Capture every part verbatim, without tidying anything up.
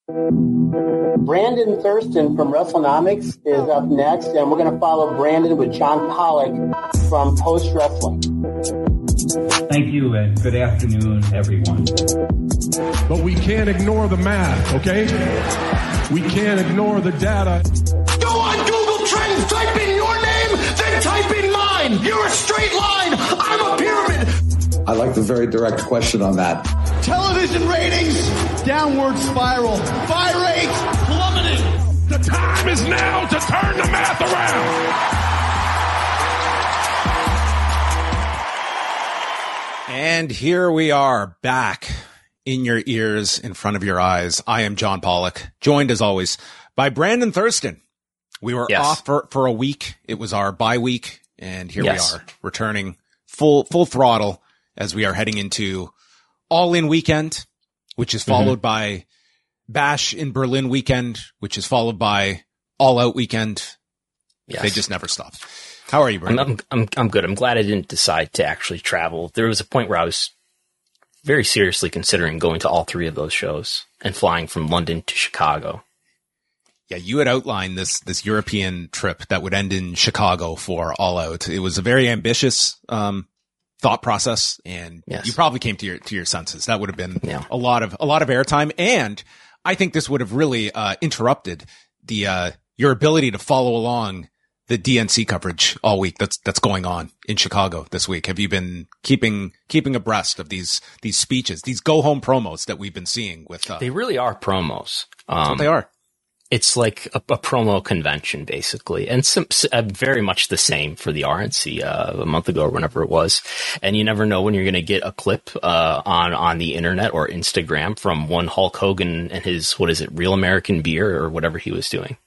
Brandon Thurston from WrestleNomics is up next, and we're going to follow Brandon with John Pollock from Post Wrestling. Thank you, and good afternoon, everyone. But we can't ignore the math, okay? We can't ignore the data. Go on Google Trends, type in your name, then type in mine. You're a straight line. I'm a pyramid. I like the very direct question on that. Television ratings, downward spiral. Buy rates, plummeting. The time is now to turn the math around. And here we are back in your ears, in front of your eyes. I am John Pollock, joined as always by Brandon Thurston. We were yes. off for, for a week. It was our bye week, and here yes. we are returning full, full throttle as we are heading into All In weekend, which is followed mm-hmm. by Bash in Berlin weekend, which is followed by All Out weekend. Yes. They just never stop. How are you, Brandon? I'm, I'm, I'm good. I'm glad I didn't decide to actually travel. There was a point where I was very seriously considering going to all three of those shows and flying from London to Chicago. Yeah, you had outlined this, this European trip that would end in Chicago for All Out. It was a very ambitious, um, thought process, and yes. you probably came to your, to your senses. That would have been yeah. a lot of, a lot of airtime. And I think this would have really, uh, interrupted the, uh, your ability to follow along the D N C coverage all week that's, that's going on in Chicago this week. Have you been keeping, keeping abreast of these, these speeches, these go home promos that we've been seeing with, uh, they really are promos. Um, that's what they are. It's like a, a promo convention, basically, and some, uh, very much the same for the R N C uh, a month ago or whenever it was. And you never know when you're going to get a clip uh, on on the internet or Instagram from one Hulk Hogan and his, what is it, Real American Beer or whatever he was doing.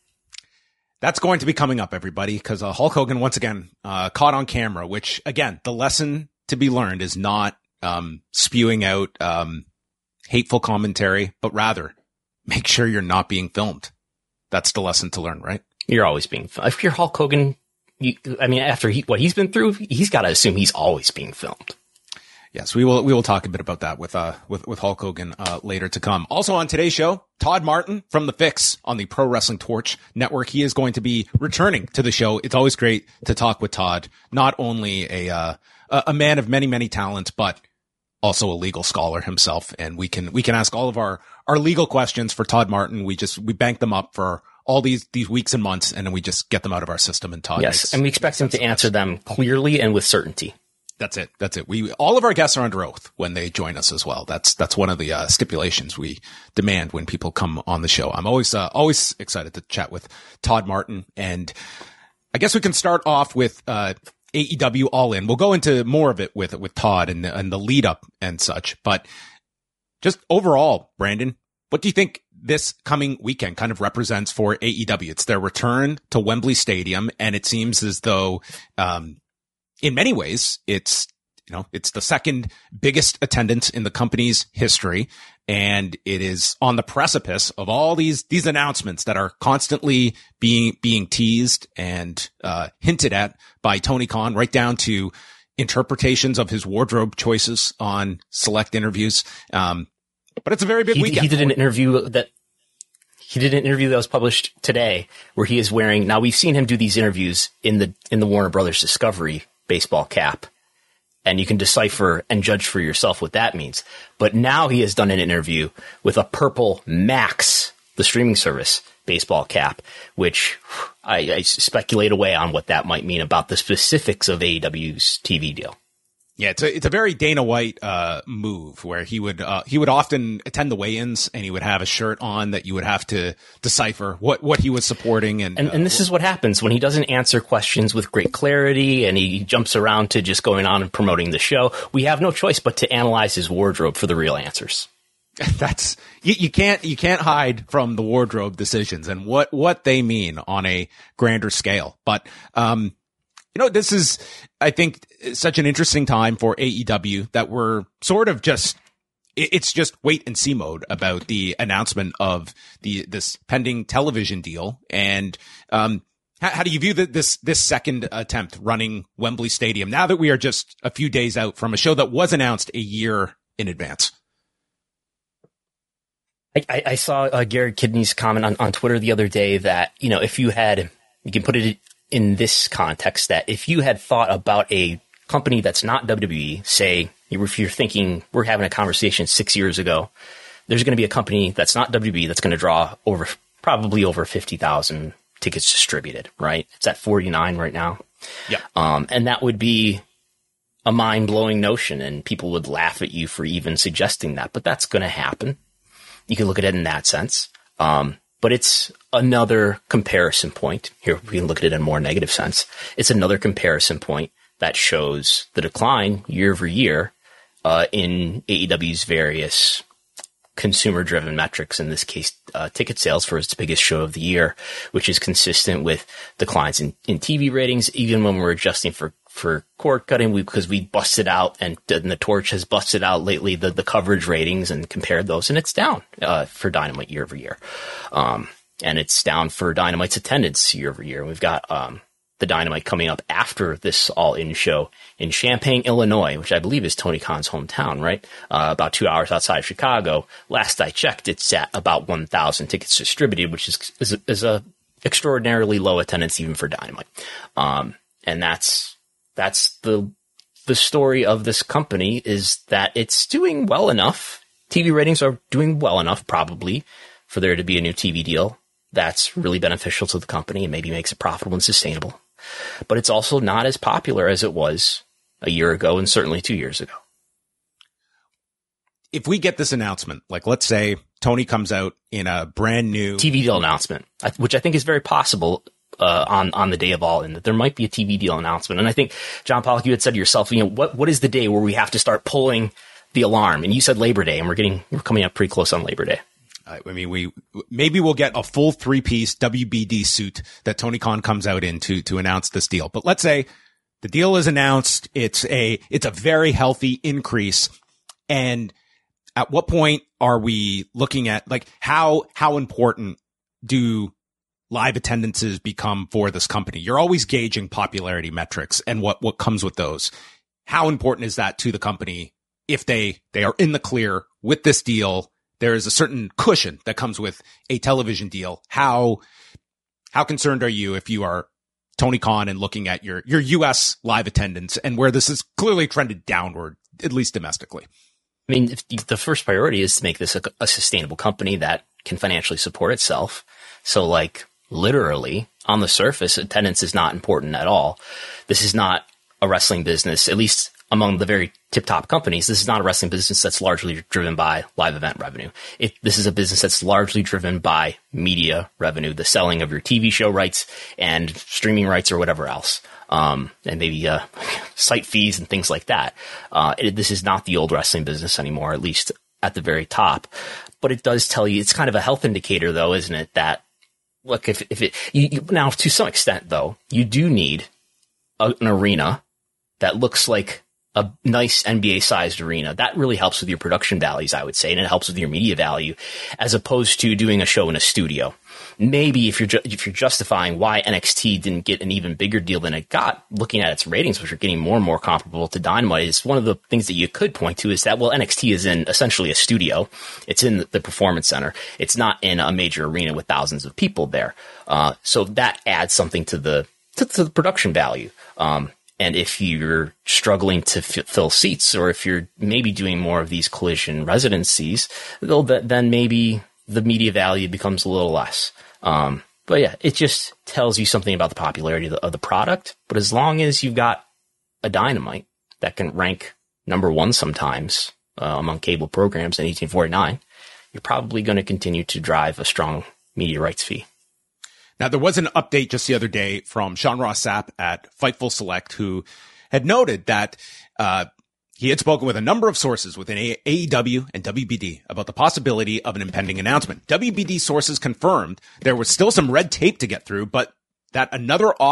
That's going to be coming up, everybody, because uh, Hulk Hogan once again uh, caught on camera. Which again, the lesson to be learned is not um, spewing out um, hateful commentary, but rather make sure you're not being filmed. That's the lesson to learn, right? You're always being filmed. If you're Hulk Hogan, you, I mean, after he, what he's been through, he's got to assume he's always being filmed. Yes, we will, we will talk a bit about that with, uh, with, with Hulk Hogan, uh, later to come. Also on today's show, Todd Martin from The Fix on the Pro Wrestling Torch Network. He is going to be returning to the show. It's always great to talk with Todd, not only a, uh, a man of many, many talents, but also a legal scholar himself. And we can, we can ask all of our, our legal questions for Todd Martin. We just, we bank them up for all these, these weeks and months, and then we just get them out of our system. And Todd, yes, makes, and we expect him to answer them clearly and with certainty. That's it. That's it. We, all of our guests are under oath when they join us as well. That's, that's one of the, uh, stipulations we demand when people come on the show. I'm always, uh, always excited to chat with Todd Martin. And I guess we can start off with, uh, A E W All In. We'll go into more of it with, with Todd and the, and the lead up and such, but just overall, Brandon, what do you think this coming weekend kind of represents for A E W? It's their return to Wembley Stadium, and it seems as though, um, in many ways, it's, you know, it's the second biggest attendance in the company's history. And it is on the precipice of all these, these announcements that are constantly being, being teased and, uh, hinted at by Tony Khan, right down to interpretations of his wardrobe choices on select interviews. Um, but it's a very big he, weekend. He did an interview that, he did an interview that was published today where he is wearing, now we've seen him do these interviews in the, in the Warner Brothers Discovery baseball cap, and you can decipher and judge for yourself what that means. But now he has done an interview with a purple Max, the streaming service baseball cap, which I, I speculate away on what that might mean about the specifics of A E W's T V deal. Yeah, it's a, it's a very Dana White, uh, move where he would, uh, he would often attend the weigh-ins and he would have a shirt on that you would have to decipher what, what he was supporting. And, and, uh, and this is what happens when he doesn't answer questions with great clarity and he jumps around to just going on and promoting the show. We have no choice but to analyze his wardrobe for the real answers. That's, you, you can't, you can't hide from the wardrobe decisions and what, what they mean on a grander scale. But, um, you know, this is, I think, such an interesting time for A E W that we're sort of just, it's just wait and see mode about the announcement of the, this pending television deal. And, um, how, how do you view the, this, this second attempt running Wembley Stadium now that we are just a few days out from a show that was announced a year in advance? I, I saw uh, Garrett Kidney's comment on, on Twitter the other day that, you know, if you had, you can put it in this context, that if you had thought about a company that's not W W E, say, if you're thinking we're having a conversation six years ago, there's going to be a company that's not W W E that's going to draw over probably over fifty thousand tickets distributed, right? It's at forty-nine right now. Yeah. Um, and that would be a mind-blowing notion, and people would laugh at you for even suggesting that, but that's going to happen. You can look at it in that sense. Um, but it's another comparison point. Here, we can look at it in a more negative sense. It's another comparison point that shows the decline year over year uh, in A E W's various consumer-driven metrics, in this case, uh, ticket sales for its biggest show of the year, which is consistent with declines in, in T V ratings, even when we're adjusting for, for cord cutting, we, because we busted out, and, and the Torch has busted out lately the, the coverage ratings and compared those, and it's down uh, for Dynamite year over year. Um, and it's down for Dynamite's attendance year over year. We've got um, the Dynamite coming up after this all-in show in Champaign, Illinois, which I believe is Tony Khan's hometown, right? Uh, about two hours outside of Chicago. Last I checked, it's at about one thousand tickets distributed, which is is a, is a extraordinarily low attendance even for Dynamite. Um, and that's that's the the story of this company, is that it's doing well enough. T V ratings are doing well enough, probably, for there to be a new T V deal that's really beneficial to the company and maybe makes it profitable and sustainable. But it's also not as popular as it was a year ago, and certainly two years ago. If we get this announcement, like let's say Tony comes out in a brand new T V deal announcement, which I think is very possible uh, on on the day of All In, that there might be a T V deal announcement. And I think, John Pollock, you had said to yourself, you know, what what is the day where we have to start pulling the alarm? And you said Labor Day, and we're getting we're coming up pretty close on Labor Day. I mean, we maybe we'll get a full three-piece W B D suit that Tony Khan comes out in to, to announce this deal. But let's say the deal is announced. It's a it's a very healthy increase. And at what point are we looking at, like, how how important do live attendances become for this company? You're always gauging popularity metrics and what what comes with those. How important is that to the company if they they are in the clear with this deal? There is a certain cushion that comes with a television deal. How, how concerned are you if you are Tony Khan and looking at your, your U S live attendance and where this is clearly trended downward, at least domestically? I mean, if the first priority is to make this a, a sustainable company that can financially support itself. So, like, literally on the surface, attendance is not important at all. This is not a wrestling business, at least among the very tip-top companies. This is not a wrestling business that's largely driven by live event revenue. It, this is a business that's largely driven by media revenue, the selling of your T V show rights and streaming rights or whatever else, um, and maybe uh, site fees and things like that. Uh, it, this is not the old wrestling business anymore, at least at the very top. But it does tell you, it's kind of a health indicator, though, isn't it? That, look, if, if it you, you, now to some extent, though, you do need a, an arena that looks like a nice N B A-sized arena. That really helps with your production values, I would say, and it helps with your media value, as opposed to doing a show in a studio. Maybe if you're ju- if you're justifying why N X T didn't get an even bigger deal than it got, looking at its ratings, which are getting more and more comparable to Dynamite, is one of the things that you could point to, is that, well, N X T is in essentially a studio. It's in the Performance Center. It's not in a major arena with thousands of people there. Uh, so that adds something to the to, to the production value. Um, And if you're struggling to f- fill seats, or if you're maybe doing more of these collision residencies, then maybe the media value becomes a little less. Um, but yeah, it just tells you something about the popularity of the, of the product. But as long as you've got a Dynamite that can rank number one sometimes uh, among cable programs in eighteen forty-nine, you're probably going to continue to drive a strong media rights fee. Now, there was an update just the other day from Sean Ross Sapp at Fightful Select, who had noted that uh he had spoken with a number of sources within A E W and W B D about the possibility of an impending announcement. W B D sources confirmed there was still some red tape to get through, but that another offer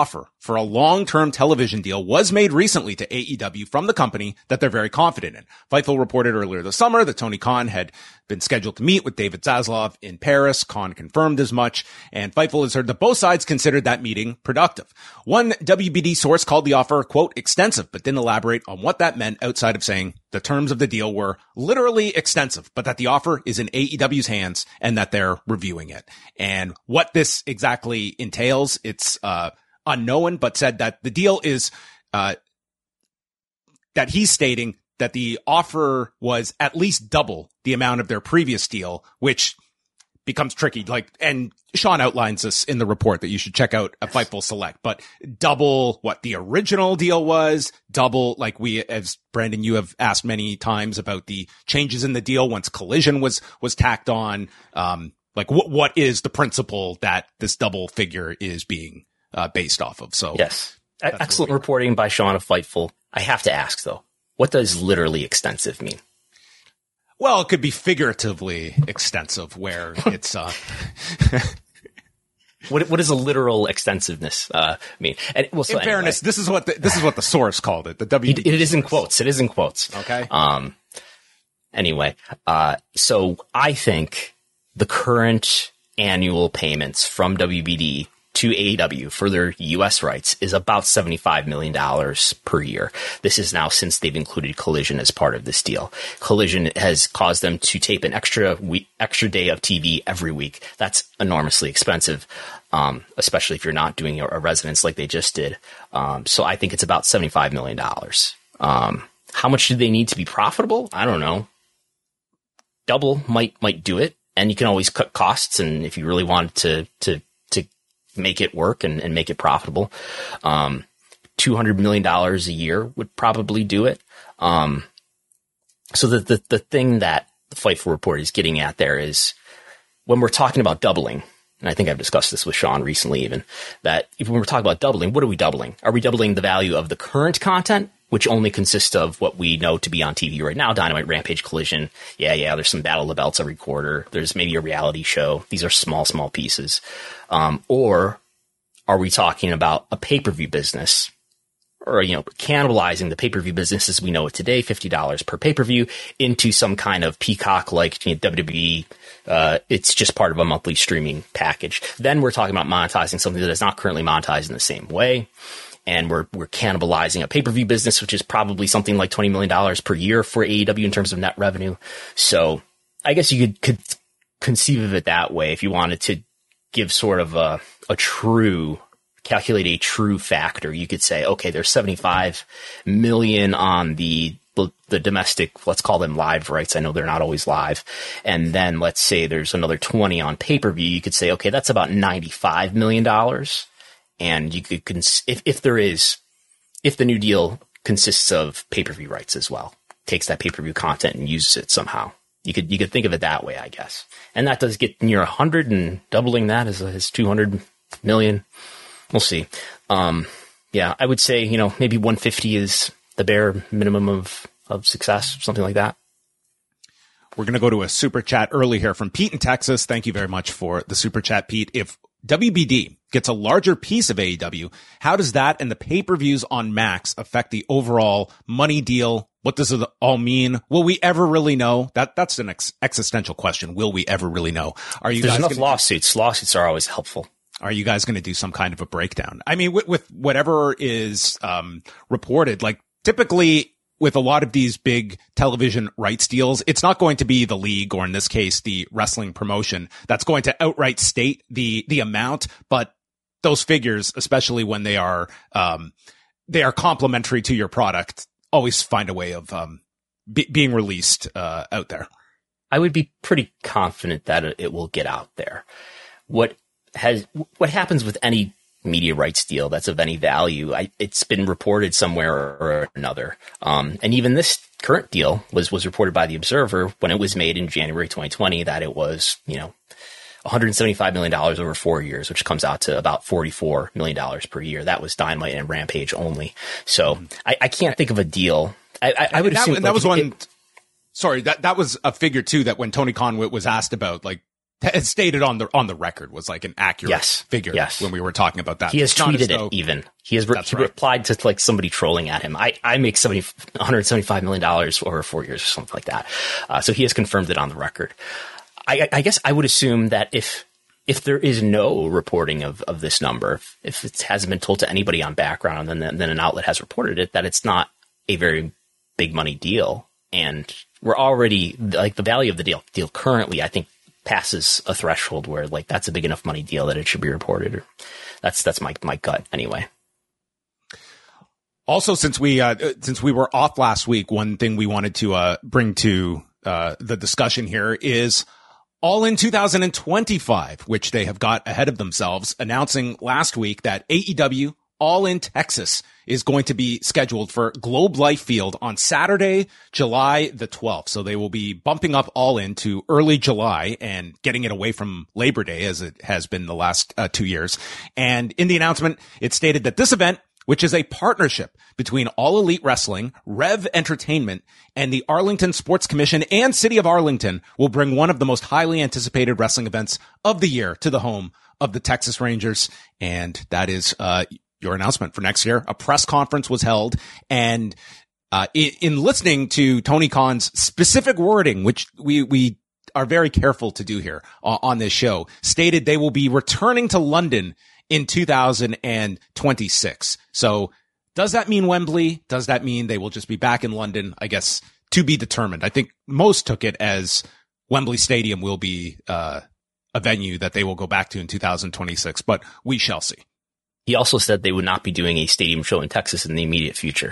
for a long-term television deal was made recently to A E W from the company that they're very confident in. Fightful reported earlier this summer that Tony Khan had been scheduled to meet with David Zaslav in Paris. Khan confirmed as much, and Fightful has heard that both sides considered that meeting productive. One W B D source called the offer, quote, extensive, but didn't elaborate on what that meant outside of saying the terms of the deal were literally extensive, but that the offer is in A E W's hands and that they're reviewing it. And what this exactly entails, it's uh unknown, but said that the deal is uh that he's stating that the offer was at least double the amount of their previous deal, which becomes tricky. Like, and Sean outlines this in the report that you should check out at Fightful Select, but double what the original deal was, double, like we, as Brandon, you have asked many times about the changes in the deal once Collision was, was tacked on. Um, like what, what is the principle that this double figure is being uh, based off of? So yes, excellent reporting by Sean of Fightful. I have to ask though, what does literally extensive mean? Well, it could be figuratively extensive, where it's uh what what does a literal extensiveness uh mean? And well, so in anyway. fairness, this is what the, this is what the source called it. The W B D It, it is in source. quotes. It is in quotes. Okay. Um. Anyway, uh, so I think the current annual payments from W B D to A E W for their U S rights is about seventy-five million dollars per year. This is now since they've included Collision as part of this deal. Collision has caused them to tape an extra week, extra day of T V every week. That's enormously expensive, um, especially if you're not doing a, a residence like they just did. Um, so I think it's about seventy-five million dollars. Um, how much do they need to be profitable? I don't know. Double might might do it, and you can always cut costs. And if you really wanted to to to make it work and, and make it profitable, um, two hundred million dollars a year would probably do it. Um, so the, the, the thing that the Fightful report is getting at there is when we're talking about doubling, and I think I've discussed this with Sean recently even, that if when we're talking about doubling, what are we doubling? Are we doubling the value of the current content, which only consists of what we know to be on T V right now, Dynamite, Rampage, Collision. Yeah, yeah, there's some Battle of the Belts every quarter. There's maybe a reality show. These are small, small pieces. Um, or are we talking about a pay-per-view business? Or, you know, cannibalizing the pay-per-view business as we know it today, fifty dollars per pay-per-view, into some kind of Peacock-like, you know, W W E. Uh, it's just part of a monthly streaming package. Then we're talking about monetizing something that is not currently monetized in the same way. And we're we're cannibalizing a pay-per-view business, which is probably something like twenty million dollars per year for A E W in terms of net revenue. So I guess you could, could conceive of it that way if you wanted to give sort of a, a true, calculate a true factor. You could say, okay, there's seventy-five million on the the domestic, let's call them live rights. I know they're not always live. And then let's say there's another twenty on pay-per-view. You could say, okay, that's about ninety-five million dollars. And you could, cons- if, if there is, if the new deal consists of pay-per-view rights as well, takes that pay-per-view content and uses it somehow, you could, you could think of it that way, I guess. And that does get near a hundred, and doubling that is, is two hundred million. We'll see. Um, yeah, I would say, you know, maybe one fifty is the bare minimum of, of success, something like that. We're going to go to a super chat early here from Pete in Texas. Thank you very much for the super chat, Pete. If W B D gets a larger piece of A E W, how does that and the pay-per-views on Max affect the overall money deal? What does it all mean? Will we ever really know? That that's an ex- existential question. Will we ever really know? Are you There's guys enough gonna, lawsuits. Lawsuits are always helpful. Are you guys going to do some kind of a breakdown? I mean, with, with whatever is um, reported, like typically with a lot of these big television rights deals, it's not going to be the league, or in this case, the wrestling promotion, that's going to outright state the, the amount, but those figures, especially when they are, um, they are complementary to your product, always find a way of, um, be, being released, uh, out there. I would be pretty confident that it will get out there. What has, what happens with any media rights deal that's of any value, I, it's been reported somewhere or, or another. Um, and even this current deal was, was reported by the Observer when it was made in January twenty twenty that it was, you know, one hundred seventy-five million dollars over four years, which comes out to about forty-four million dollars per year. That was Dynamite and Rampage only. So mm. I, I can't think of a deal. I, I, I would that, assume that like, was one. It, sorry, that, that was a figure too, that when Tony Khan was asked about, like, It's stated on the on the record was like an accurate yes. figure yes. when we were talking about that. He has it's tweeted it even. He has re- he right. replied to like somebody trolling at him. I, I make seventy, one hundred seventy-five million dollars over four years or something like that. Uh, so he has confirmed it on the record. I, I guess I would assume that if if there is no reporting of, of this number, if it hasn't been told to anybody on background and then, then an outlet has reported it, that it's not a very big money deal. And we're already like the value of the deal deal currently, I think, passes a threshold where like that's a big enough money deal that it should be reported. Or that's that's my my gut anyway. Also, since we uh, since we were off last week, one thing we wanted to uh, bring to uh, the discussion here is All In two thousand twenty-five, which they have got ahead of themselves, announcing last week that A E W All In Texas is going to be scheduled for Globe Life Field on Saturday, July the twelfth. So they will be bumping up All In to early July and getting it away from Labor Day as it has been the last uh, two years. And in the announcement, it stated that this event, which is a partnership between All Elite Wrestling, Rev Entertainment, and the Arlington Sports Commission and City of Arlington, will bring one of the most highly anticipated wrestling events of the year to the home of the Texas Rangers. And that is, uh, your announcement for next year. A press conference was held, and uh, in, in listening to Tony Khan's specific wording, which we we are very careful to do here uh, on this show, stated they will be returning to London in two thousand twenty-six. So does that mean Wembley? Does that mean they will just be back in London? I guess to be determined. I think most took it as Wembley Stadium will be uh, a venue that they will go back to in two thousand twenty-six, but we shall see. He also said they would not be doing a stadium show in Texas in the immediate future.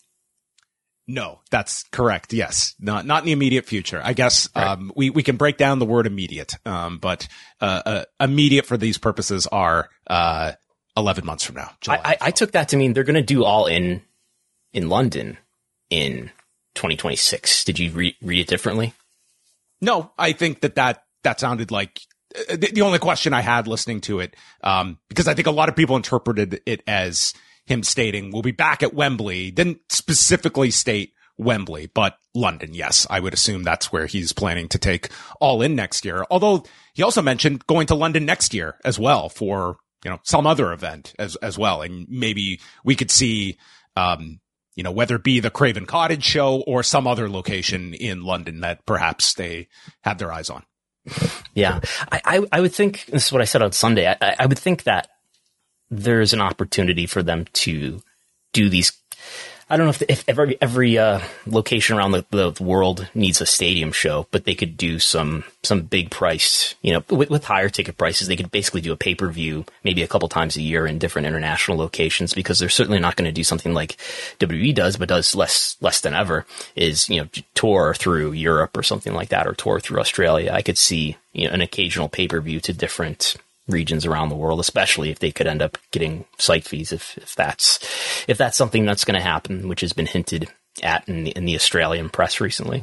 No, that's correct. Yes. Not, not in the immediate future. I guess, right. um, we, we can break down the word immediate. Um, but, uh, uh, immediate for these purposes are, uh, eleven months from now. I, I, I took that to mean they're going to do All In, in London in twenty twenty-six. Did you re- read it differently? No, I think that that, that sounded like, The, the only question I had listening to it, um, because I think a lot of people interpreted it as him stating we'll be back at Wembley, didn't specifically state Wembley, but London. Yes, I would assume that's where he's planning to take All In next year. Although he also mentioned going to London next year as well for, you know, some other event as, as well. And maybe we could see, um, you know, whether it be the Craven Cottage show or some other location in London that perhaps they have their eyes on. Yeah, I, I, I would think, this is what I said on Sunday, I, I would think that there's an opportunity for them to do these. I don't know if, if every, every uh, location around the, the world needs a stadium show, but they could do some some big priced, you know, with, with higher ticket prices. They could basically do a pay-per-view maybe a couple times a year in different international locations, because they're certainly not going to do something like W W E does, but does less less than ever, is, you know, tour through Europe or something like that, or tour through Australia. I could see, you know, an occasional pay-per-view to different regions around the world, especially if they could end up getting site fees, if, if that's if that's something that's going to happen, which has been hinted at in the, in the Australian press recently.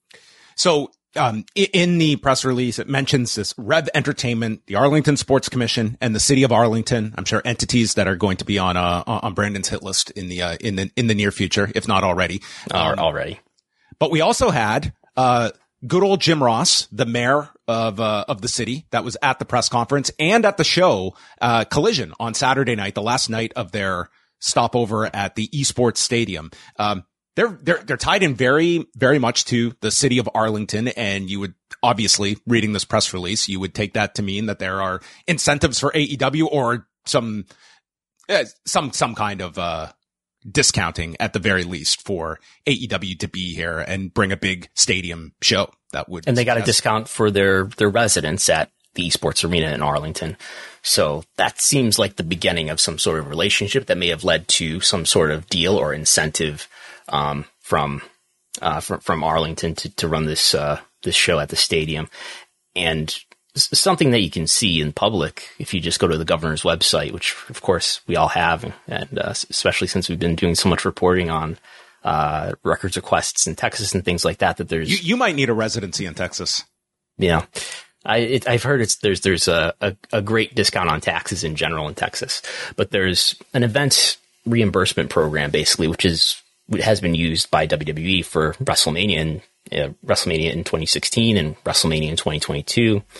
So um, in the press release, it mentions this Rev Entertainment, the Arlington Sports Commission, and the City of Arlington. I'm sure entities that are going to be on uh, on Brandon's hit list in the uh, in the in the near future, if not already. Um, already. But we also had uh, good old Jim Ross, the mayor of, uh, of the city, that was at the press conference and at the show, uh, Collision on Saturday night, the last night of their stopover at the esports stadium. Um, they're, they're, they're tied in very, very much to the city of Arlington. And you would obviously, reading this press release, you would take that to mean that there are incentives for A E W or some, uh, some, some kind of, uh, discounting at the very least for A E W to be here and bring a big stadium show. That would, and they got a discount for their, their residents at the esports arena in Arlington. So that seems like the beginning of some sort of relationship that may have led to some sort of deal or incentive, um, from, uh, from, from Arlington to, to run this, uh, this show at the stadium. And something that you can see in public if you just go to the governor's website, which of course we all have, and uh, especially since we've been doing so much reporting on uh, records requests in Texas and things like that. That there's you, you might need a residency in Texas. Yeah, I it, I've heard it's there's there's a, a a great discount on taxes in general in Texas, but there's an event reimbursement program basically, which is which has been used by W W E for WrestleMania and uh, WrestleMania in twenty sixteen and WrestleMania in twenty twenty-two.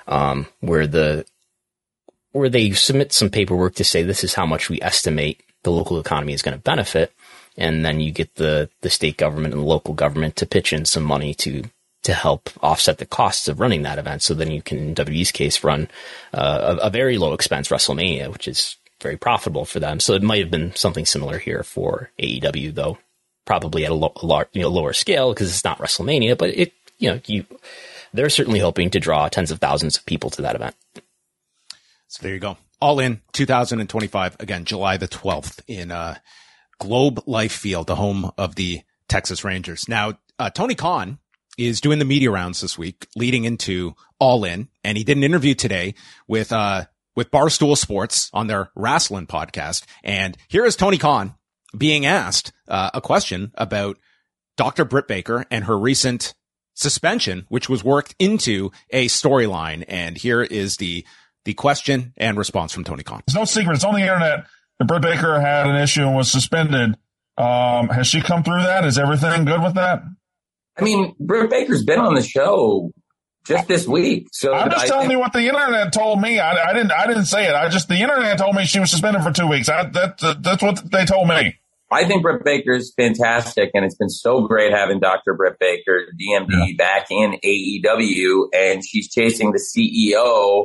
um, where the where they submit some paperwork to say this is how much we estimate the local economy is going to benefit, and then you get the the state government and the local government to pitch in some money to to help offset the costs of running that event. So then you can, in W W E's case, run uh, a, a very low expense WrestleMania, which is very profitable for them. So it might have been something similar here for A E W, though probably at a, lo- a lar- you know, lower scale because it's not WrestleMania. But it, you know, you they're certainly hoping to draw tens of thousands of people to that event. So there you go. All in two thousand twenty-five, again, July the twelfth in uh, Globe Life Field, the home of the Texas Rangers. Now, uh, Tony Khan is doing the media rounds this week leading into All In. And he did an interview today with, uh, with Barstool Sports on their Wrestling podcast. And here is Tony Khan being asked uh, a question about Doctor Britt Baker and her recent suspension, which was worked into a storyline. And here is the, the question and response from Tony Khan. It's no secret. It's on the internet that Britt Baker had an issue and was suspended. Um, has she come through that? Is everything good with that? I mean, Britt Baker's been on the show just this week. So I'm just I telling think, you what the internet told me. I, I didn't. I didn't say it. I just the internet told me she was suspended for two weeks. I, that, that that's what they told me. I think Britt Baker's fantastic, and it's been so great having Doctor Britt Baker, D M D, yeah. back in A E W, and she's chasing the C E O.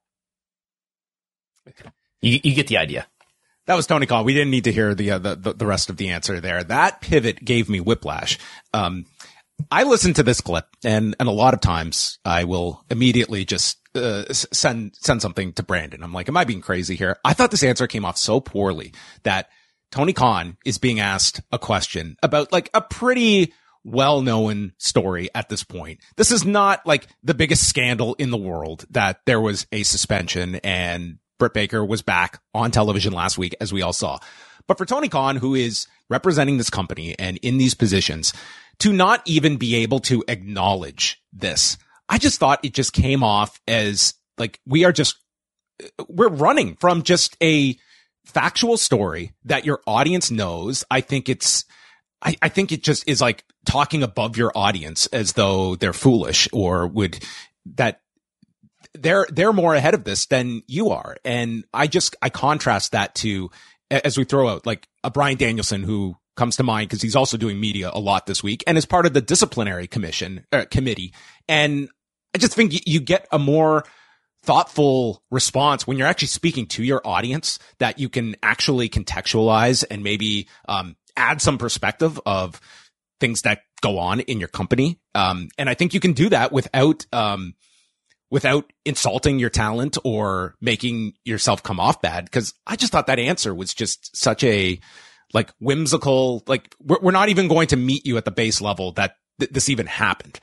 You, you get the idea. That was Tony Khan. We didn't need to hear the, uh, the the rest of the answer there. That pivot gave me whiplash. Um, I listened to this clip, and, and a lot of times I will immediately just uh, send send something to Brandon. I'm like, am I being crazy here? I thought this answer came off so poorly that Tony Khan is being asked a question about like a pretty well-known story at this point. This is not like the biggest scandal in the world that there was a suspension and Britt Baker was back on television last week, as we all saw. But for Tony Khan, who is representing this company and in these positions, to not even be able to acknowledge this, I just thought it just came off as like we are just, we're running from just a factual story that your audience knows. I think it's, I, I think it just is like talking above your audience as though they're foolish or would, that they're, they're more ahead of this than you are. And I just, I contrast that to, as we throw out like a Bryan Danielson who comes to mind because he's also doing media a lot this week and is part of the disciplinary commission uh, committee. And I just think you, you get a more thoughtful response when you're actually speaking to your audience that you can actually contextualize and maybe, um, add some perspective of things that go on in your company. Um, and I think you can do that without, um, without insulting your talent or making yourself come off bad. Cause I just thought that answer was just such a like whimsical, like we're, we're not even going to meet you at the base level that th- this even happened.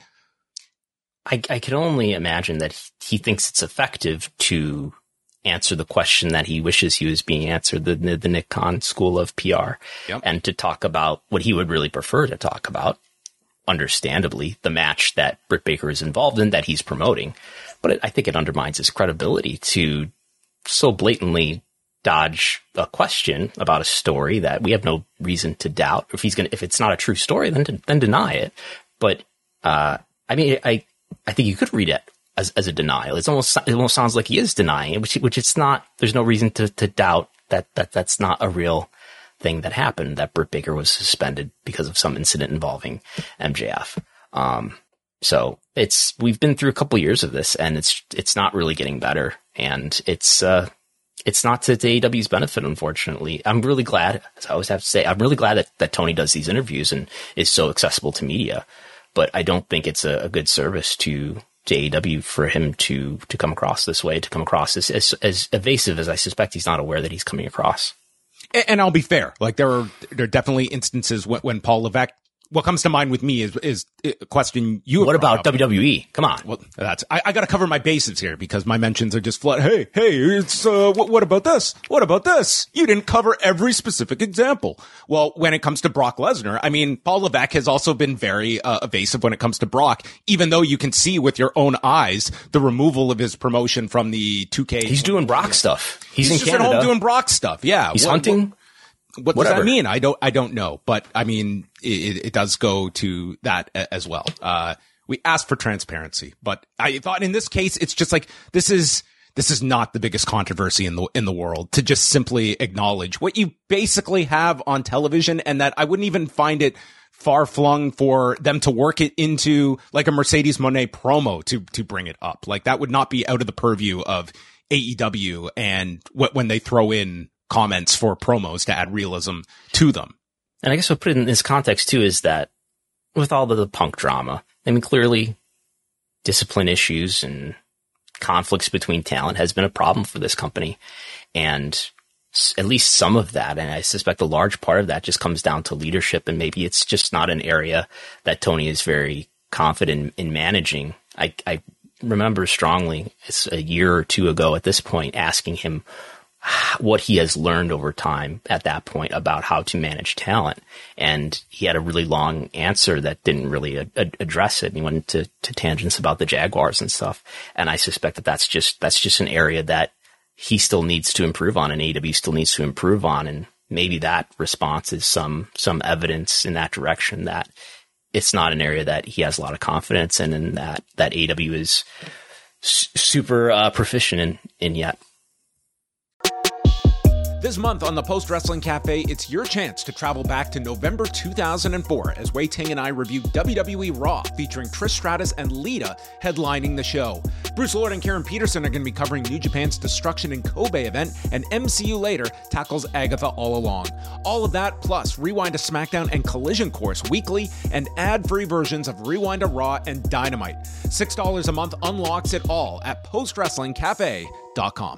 I, I can only imagine that he thinks it's effective to answer the question that he wishes he was being answered, the, the, the Nick Khan School of P R, yep. and to talk about what he would really prefer to talk about, understandably, the match that Britt Baker is involved in that he's promoting. But it, I think it undermines his credibility to so blatantly dodge a question about a story that we have no reason to doubt. If he's going if it's not a true story, then, to, then deny it. But, uh, I mean, I, I think you could read it as, as a denial. It's almost, it almost sounds like he is denying it, which, which it's not. There's no reason to, to doubt that, that that's not a real thing that happened, that Britt Baker was suspended because of some incident involving M J F. Um, so it's, we've been through a couple years of this and it's, it's not really getting better. And it's, uh, it's not to A E W's benefit, unfortunately. I'm really glad, as I always have to say, I'm really glad that, that Tony does these interviews and is so accessible to media. But I don't think it's a, a good service to, to A E W for him to, to come across this way, to come across as, as, as evasive as I suspect he's not aware that he's coming across. And, and I'll be fair. Like there are, there are definitely instances when, when Paul Levesque, what comes to mind with me is, is a question you. What about W W E? Come on. Well, that's, I, I got to cover my bases here because my mentions are just flood. Hey, hey, it's, uh, what, what about this? What about this? You didn't cover every specific example. Well, when it comes to Brock Lesnar, I mean, Paul Levesque has also been very, uh, evasive when it comes to Brock, even though you can see with your own eyes the removal of his promotion from the two K. He's doing Brock stuff. He's, He's in just Canada. at home doing Brock stuff. Yeah. He's what, hunting. What, What Whatever. does that mean? I don't, I don't know, but I mean, it, it does go to that as well. Uh, we asked for transparency, but I thought in this case, it's just like, this is, this is not the biggest controversy in the, in the world to just simply acknowledge what you basically have on television, and that I wouldn't even find it far flung for them to work it into like a Mercedes Moné promo to, to bring it up. Like that would not be out of the purview of A E W and what, when they throw in comments for promos to add realism to them. And I guess what put it in this context too is that with all the, the Punk drama, I mean, clearly discipline issues and conflicts between talent has been a problem for this company. And at least some of that, and I suspect a large part of that just comes down to leadership, and maybe it's just not an area that Tony is very confident in managing. I, I remember strongly, it's a year or two ago at this point, asking him what he has learned over time at that point about how to manage talent. And he had a really long answer that didn't really a- a- address it. And he went into to tangents about the Jaguars and stuff. And I suspect that that's just, that's just an area that he still needs to improve on, and A E W still needs to improve on. And maybe that response is some, some evidence in that direction that it's not an area that he has a lot of confidence in, and that, that A E W is s- super uh, proficient in, in yet. This month on the Post Wrestling Cafe, it's your chance to travel back to November two thousand four as Wei Ting and I review W W E Raw, featuring Trish Stratus and Lita headlining the show. Bruce Lord and Karen Peterson are going to be covering New Japan's Destruction in Kobe event, and M C U Later tackles Agatha All Along. All of that, plus Rewind to SmackDown and Collision Course weekly, and ad-free versions of Rewind to Raw and Dynamite. six dollars a month unlocks it all at post wrestling cafe dot com.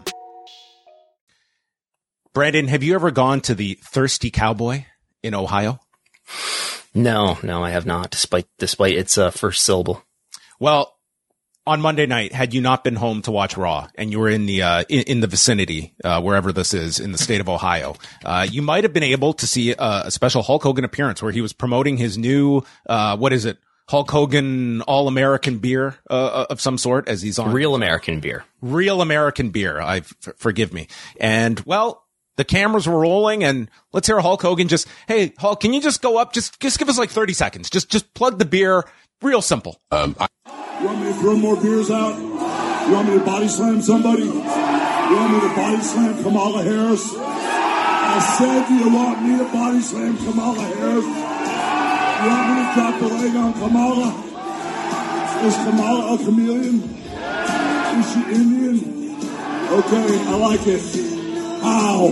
Brandon, have you ever gone to the Thirsty Cowboy in Ohio? No, no, I have not, despite despite its uh, first syllable. Well, on Monday night, had you not been home to watch Raw and you were in the uh, in, in the vicinity, uh, wherever this is in the state of Ohio, uh, you might have been able to see a, a special Hulk Hogan appearance where he was promoting his new, uh, what is it? Hulk Hogan All-American beer uh, of some sort, as he's on. Real American beer. Real American beer. I f- forgive me. And well, the cameras were rolling, and let's hear Hulk Hogan just, hey, Hulk, can you just go up? Just, just give us like thirty seconds. Just, just plug the beer. Real simple. Um, I- you want me to throw more beers out? You want me to body slam somebody? You want me to body slam Kamala Harris? I said, do you want me to body slam Kamala Harris? You want me to drop the leg on Kamala? Is Kamala a chameleon? Is she Indian? Okay, I like it. Ow!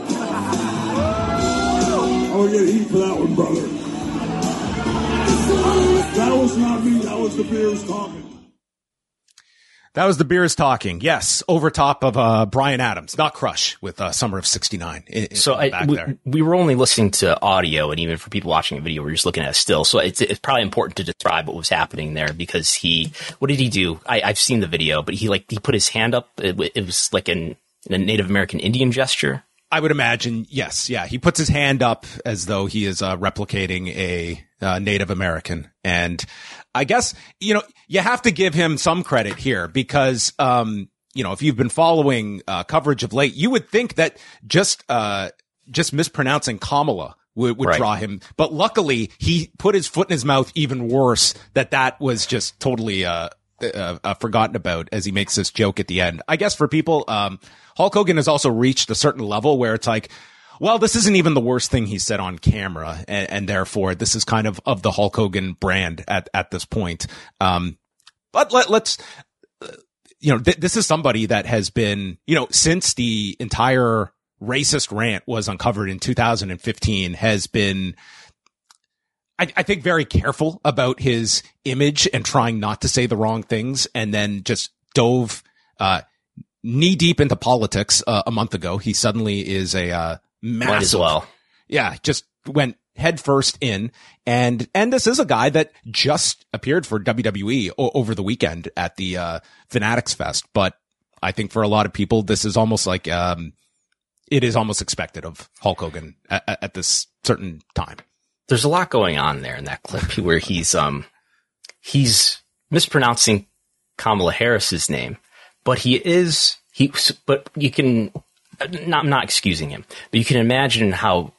I'm gonna get heat for that one, brother. That was not me. That was the beers talking. That was the beers talking. Yes, over top of uh, Bryan Adams, not Crush, with uh, Summer of sixty-nine. In, so in I, we, we were only listening to audio, and even for people watching a video, we're just looking at a still. So it's, it's probably important to describe what was happening there, because he, what did he do? I, I've seen the video, but he like he put his hand up. It, it was like an, a Native American Indian gesture. I would imagine, yes. Yeah. He puts his hand up as though he is uh, replicating a uh, Native American. And I guess, you know, you have to give him some credit here because, um, you know, if you've been following uh, coverage of late, you would think that just, uh, just mispronouncing Kamala would, would right. draw him. But luckily he put his foot in his mouth even worse, that that was just totally, uh, Uh, uh, forgotten about as he makes this joke at the end. I guess for people, um, Hulk Hogan has also reached a certain level where it's like, well, this isn't even the worst thing he said on camera. And, and therefore this is kind of, of the Hulk Hogan brand at, at this point. Um, but let, let's, uh, you know, th- this is somebody that has been, you know, since the entire racist rant was uncovered in two thousand fifteen, has been, I, I think, very careful about his image and trying not to say the wrong things, and then just dove uh, knee deep into politics uh, a month ago. He suddenly is a uh, massive. Might as well. Yeah, just went head first in, and and this is a guy that just appeared for W W E o- over the weekend at the uh, Fanatics Fest. But I think for a lot of people, this is almost like um, it is almost expected of Hulk Hogan at, at this certain time. There's a lot going on there in that clip where he's um he's mispronouncing Kamala Harris's name, but he is he but you can not I'm not excusing him, but you can imagine how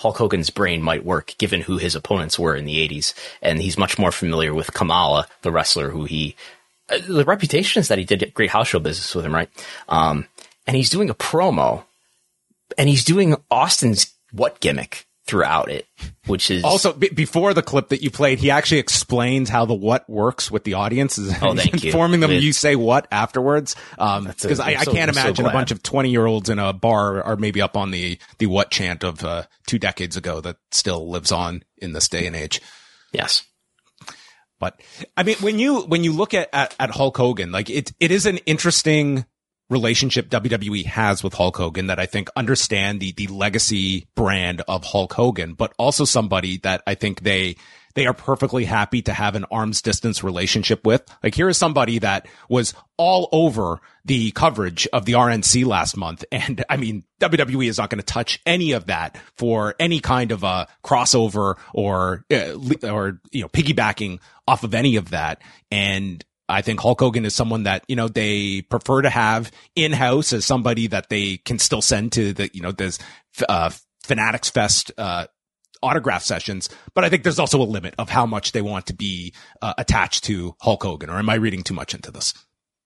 Hulk Hogan's brain might work given who his opponents were in the eighties. And he's much more familiar with Kamala, the wrestler who he, uh, the reputation is that he did great house show business with him, right? Um, and he's doing a promo and he's doing Austin's what gimmick throughout it, which is also b- before the clip that you played, he actually explains how the what works with the audience. Oh, thank you. Informing them It, you say what afterwards. Um, because I, I so, can't imagine so a bunch of twenty year olds in a bar are maybe up on the, the what chant of, uh, two decades ago that still lives on in this day and age. Yes. But I mean, when you, when you look at, at, at Hulk Hogan, like it, it is an interesting relationship W W E has with Hulk Hogan that I think understand the, the legacy brand of Hulk Hogan, but also somebody that I think they, they are perfectly happy to have an arm's distance relationship with. Like here is somebody that was all over the coverage of the R N C last month. And I mean, W W E is not going to touch any of that for any kind of a crossover or, uh, or, you know, piggybacking off of any of that. And I think Hulk Hogan is someone that, you know, they prefer to have in-house as somebody that they can still send to the, you know, this, uh, Fanatics Fest, uh, autograph sessions. But I think there's also a limit of how much they want to be, uh, attached to Hulk Hogan. Or am I reading too much into this?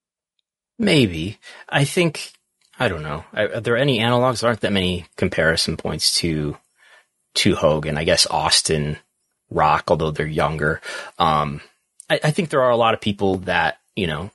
Maybe. I think, I don't know. Are there any analogs? There aren't that many comparison points to, to Hogan. I guess Austin, Rock, although they're younger. Um, I, I think there are a lot of people that, you know,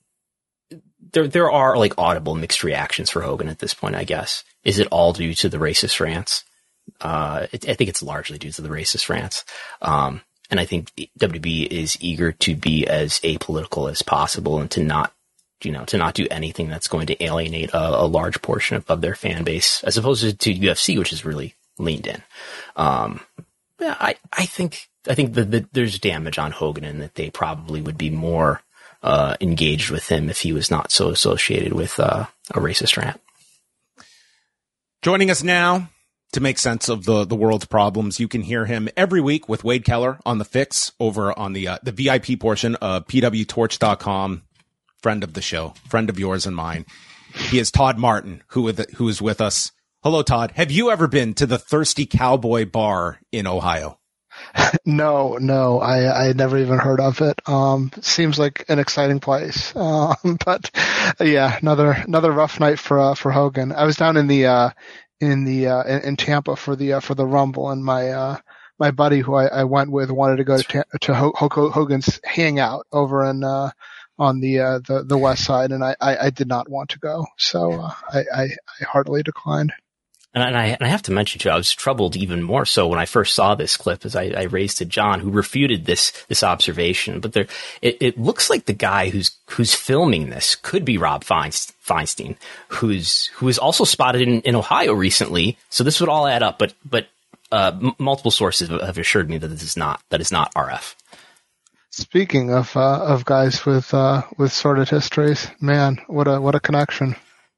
there there are like audible mixed reactions for Hogan at this point, I guess. Is it all due to the racist rants? Uh, it, I think it's largely due to the racist rants. Um, and I think W W E is eager to be as apolitical as possible and to not, you know, to not do anything that's going to alienate a, a large portion of, of their fan base, as opposed to, to U F C, which is really leaned in. Um, yeah, I, I think, I think that the, there's damage on Hogan and that they probably would be more uh, engaged with him if he was not so associated with uh, a racist rant. Joining us now to make sense of the, the world's problems, you can hear him every week with Wade Keller on The Fix over on the uh, the V I P portion of P W Torch dot com. Friend of the show, friend of yours and mine. He is Todd Martin, who with, who is with us. Hello, Todd. Have you ever been to the Thirsty Cowboy Bar in Ohio? No, no, I, I had never even heard of it. Um, seems like an exciting place. Um, but yeah, another, another rough night for, uh, for Hogan. I was down in the, uh, in the, uh, in, in Tampa for the, uh, for the Rumble, and my, uh, my buddy who I, I went with wanted to go to, Ta- to Hulk Hogan's hangout over in, uh, on the, uh, the, the west side. And I, I, I did not want to go. So, uh, I, I, I heartily declined. And I, and I have to mention too, I was troubled even more so when I first saw this clip, as I, I raised to John, who refuted this this observation. But there, it, it looks like the guy who's who's filming this could be Rob Feinstein, who's who is also spotted in, in Ohio recently. So this would all add up. But but uh, m- multiple sources have assured me that this is not that is not R F. Speaking of uh, of guys with uh, with sordid histories, man, what a what a connection.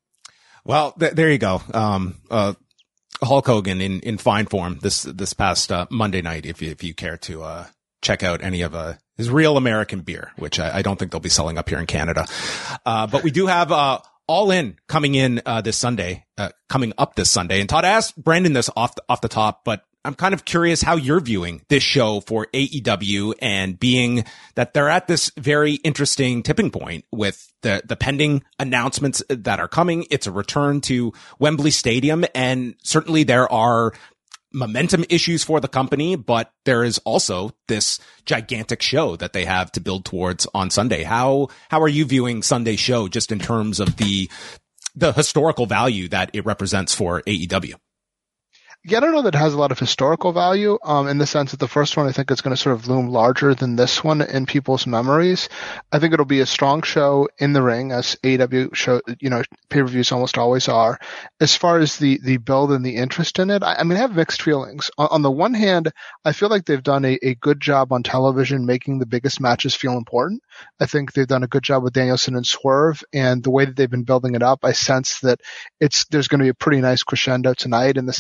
Well, th- there you go. Um, uh, Hulk Hogan in, in fine form this, this past, uh, Monday night, if you, if you care to, uh, check out any of, uh, his Real American Beer, which I, I don't think they'll be selling up here in Canada. Uh, but we do have, uh, All In coming in, uh, this Sunday, uh, coming up this Sunday. And Todd, I asked Brendan this off the, off the top, but I'm kind of curious how you're viewing this show for A E W, and being that they're at this very interesting tipping point with the, the pending announcements that are coming. It's a return to Wembley Stadium, and certainly there are momentum issues for the company, but there is also this gigantic show that they have to build towards on Sunday. How, how are you viewing Sunday's show just in terms of the, the historical value that it represents for A E W? Yeah, I don't know that it has a lot of historical value, um, in the sense that the first one, I think, is going to sort of loom larger than this one in people's memories. I think it'll be a strong show in the ring, as A E W show, you know, pay-per-views almost always are. As far as the, the build and the interest in it, I, I mean, I have mixed feelings. On, on the one hand, I feel like they've done a, a good job on television making the biggest matches feel important. I think they've done a good job with Danielson and Swerve, and the way that they've been building it up, I sense that it's, there's going to be a pretty nice crescendo tonight, in the sense that they've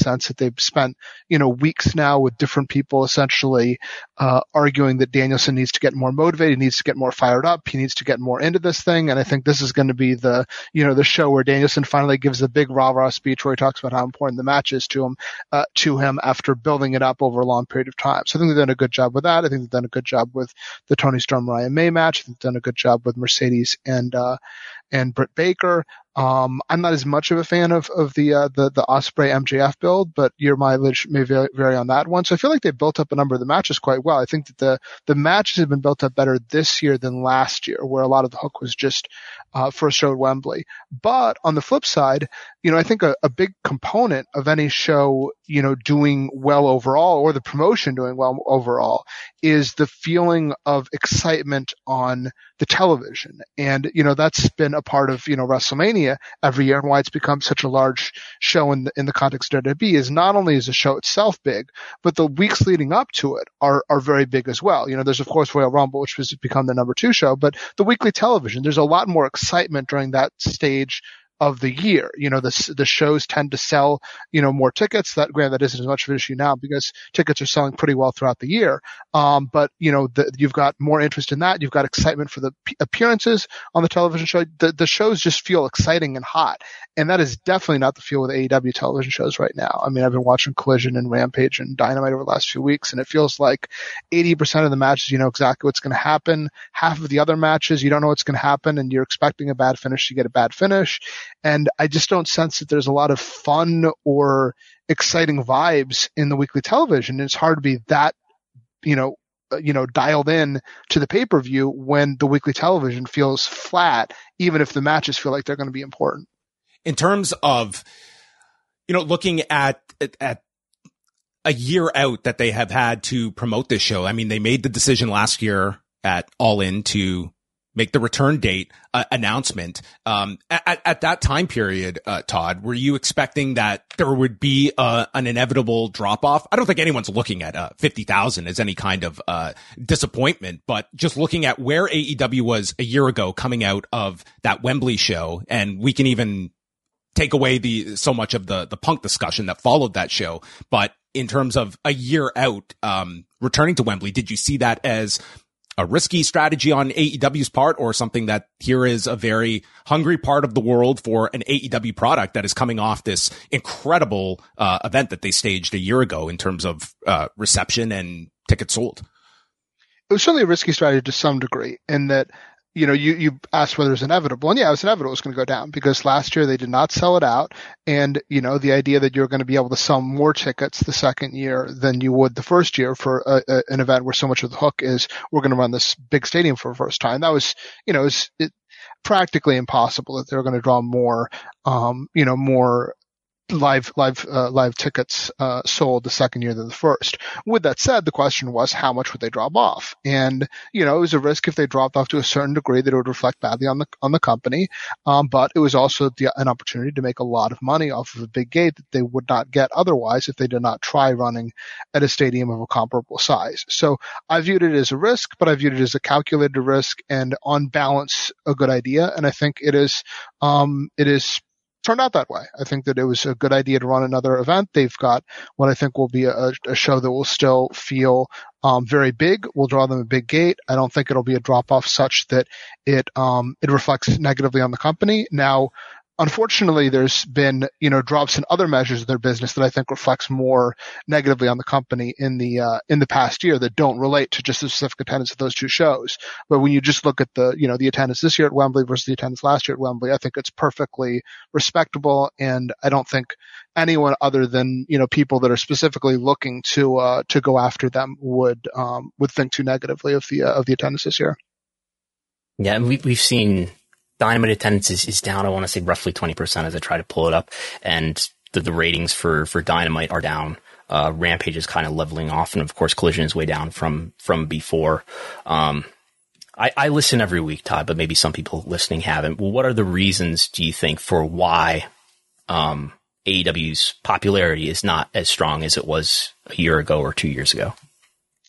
they've spent, you know, weeks now with different people essentially uh, arguing that Danielson needs to get more motivated, he needs to get more fired up, he needs to get more into this thing. And I think this is going to be the, you know, the show where Danielson finally gives a big rah-rah speech where he talks about how important the match is to him, uh, to him after building it up over a long period of time. So I think they've done a good job with that. I think they've done a good job with the Toni Storm Mariah May match. I think they've done a good job with Mercedes and, uh, and Britt Baker. Um, I'm not as much of a fan of, of the, uh, the, the Ospreay M J F build, but your mileage may vary, vary on that one. So I feel like they built up a number of the matches quite well. I think that the, the matches have been built up better this year than last year, where a lot of the hook was just, uh, for a show at Wembley. But on the flip side, you know, I think a, a big component of any show, you know, doing well overall, or the promotion doing well overall, is the feeling of excitement on the television. And, you know, that's been a part of, you know, WrestleMania every year, and why it's become such a large show in the, in the context of W W E is not only is the show itself big, but the weeks leading up to it are, are very big as well. You know, there's of course Royal Rumble, which has become the number two show, but the weekly television, there's a lot more excitement during that stage of the year. You know, the, the shows tend to sell, you know, more tickets. That, granted, that isn't as much of an issue now because tickets are selling pretty well throughout the year. Um, but, you know, the, you've got more interest in that. You've got excitement for the p- appearances on the television show. The, the shows just feel exciting and hot. And that is definitely not the feel with A E W television shows right now. I mean, I've been watching Collision and Rampage and Dynamite over the last few weeks, and it feels like eighty percent of the matches, you know exactly what's going to happen. Half of the other matches, you don't know what's going to happen, and you're expecting a bad finish, you get a bad finish. And I just don't sense that there's a lot of fun or exciting vibes in the weekly television. It's hard to be that, you know, you know, dialed in to the pay-per-view when the weekly television feels flat, even if the matches feel like they're going to be important. In terms of, you know, looking at, at a year out that they have had to promote this show. I mean, they made the decision last year at All In to make the return date uh, announcement. Um, at, at that time period, uh, Todd, were you expecting that there would be uh, an inevitable drop off? I don't think anyone's looking at uh, fifty thousand as any kind of uh, disappointment, but just looking at where A E W was a year ago coming out of that Wembley show, and we can even take away the so much of the the Punk discussion that followed that show. But in terms of a year out, um, returning to Wembley, did you see that as a risky strategy on A E W's part, or something that here is a very hungry part of the world for an A E W product that is coming off this incredible uh, event that they staged a year ago in terms of uh, reception and tickets sold? It was certainly a risky strategy to some degree, in that, you know, you, you asked whether it's inevitable, and yeah, it was inevitable it was going to go down, because last year they did not sell it out. And, you know, the idea that you're going to be able to sell more tickets the second year than you would the first year for a, a, an event where so much of the hook is we're going to run this big stadium for the first time. That was, you know, it was it, practically impossible that they're going to draw more, um, you know, more live, live, uh, live tickets, uh, sold the second year than the first. With that said, the question was, how much would they drop off? And, you know, it was a risk if they dropped off to a certain degree that it would reflect badly on the, on the company. Um, but it was also the, an opportunity to make a lot of money off of a big gate that they would not get otherwise if they did not try running at a stadium of a comparable size. So I viewed it as a risk, but I viewed it as a calculated risk, and on balance, a good idea. And I think it is, um, it is, turned out that way. I think that it was a good idea to run another event. They've got what I think will be a, a show that will still feel um, very big. We'll draw them a big gate. I don't think it'll be a drop off such that it um, it reflects negatively on the company. Now, unfortunately, there's been, you know, drops in other measures of their business that I think reflects more negatively on the company in the uh, in the past year that don't relate to just the specific attendance of those two shows. But when you just look at the, you know, the attendance this year at Wembley versus the attendance last year at Wembley, I think it's perfectly respectable, and I don't think anyone other than, you know, people that are specifically looking to uh, to go after them would um, would think too negatively of the uh, of the attendance this year. Yeah, and we, we've seen Dynamite attendance is, is down, I want to say roughly twenty percent as I try to pull it up. And the, the ratings for, for Dynamite are down. Uh, Rampage is kind of leveling off. And of course, Collision is way down from, from before. Um, I, I listen every week, Todd, but maybe some people listening haven't. Well, what are the reasons, do you think, for why, um, A E W's popularity is not as strong as it was a year ago or two years ago?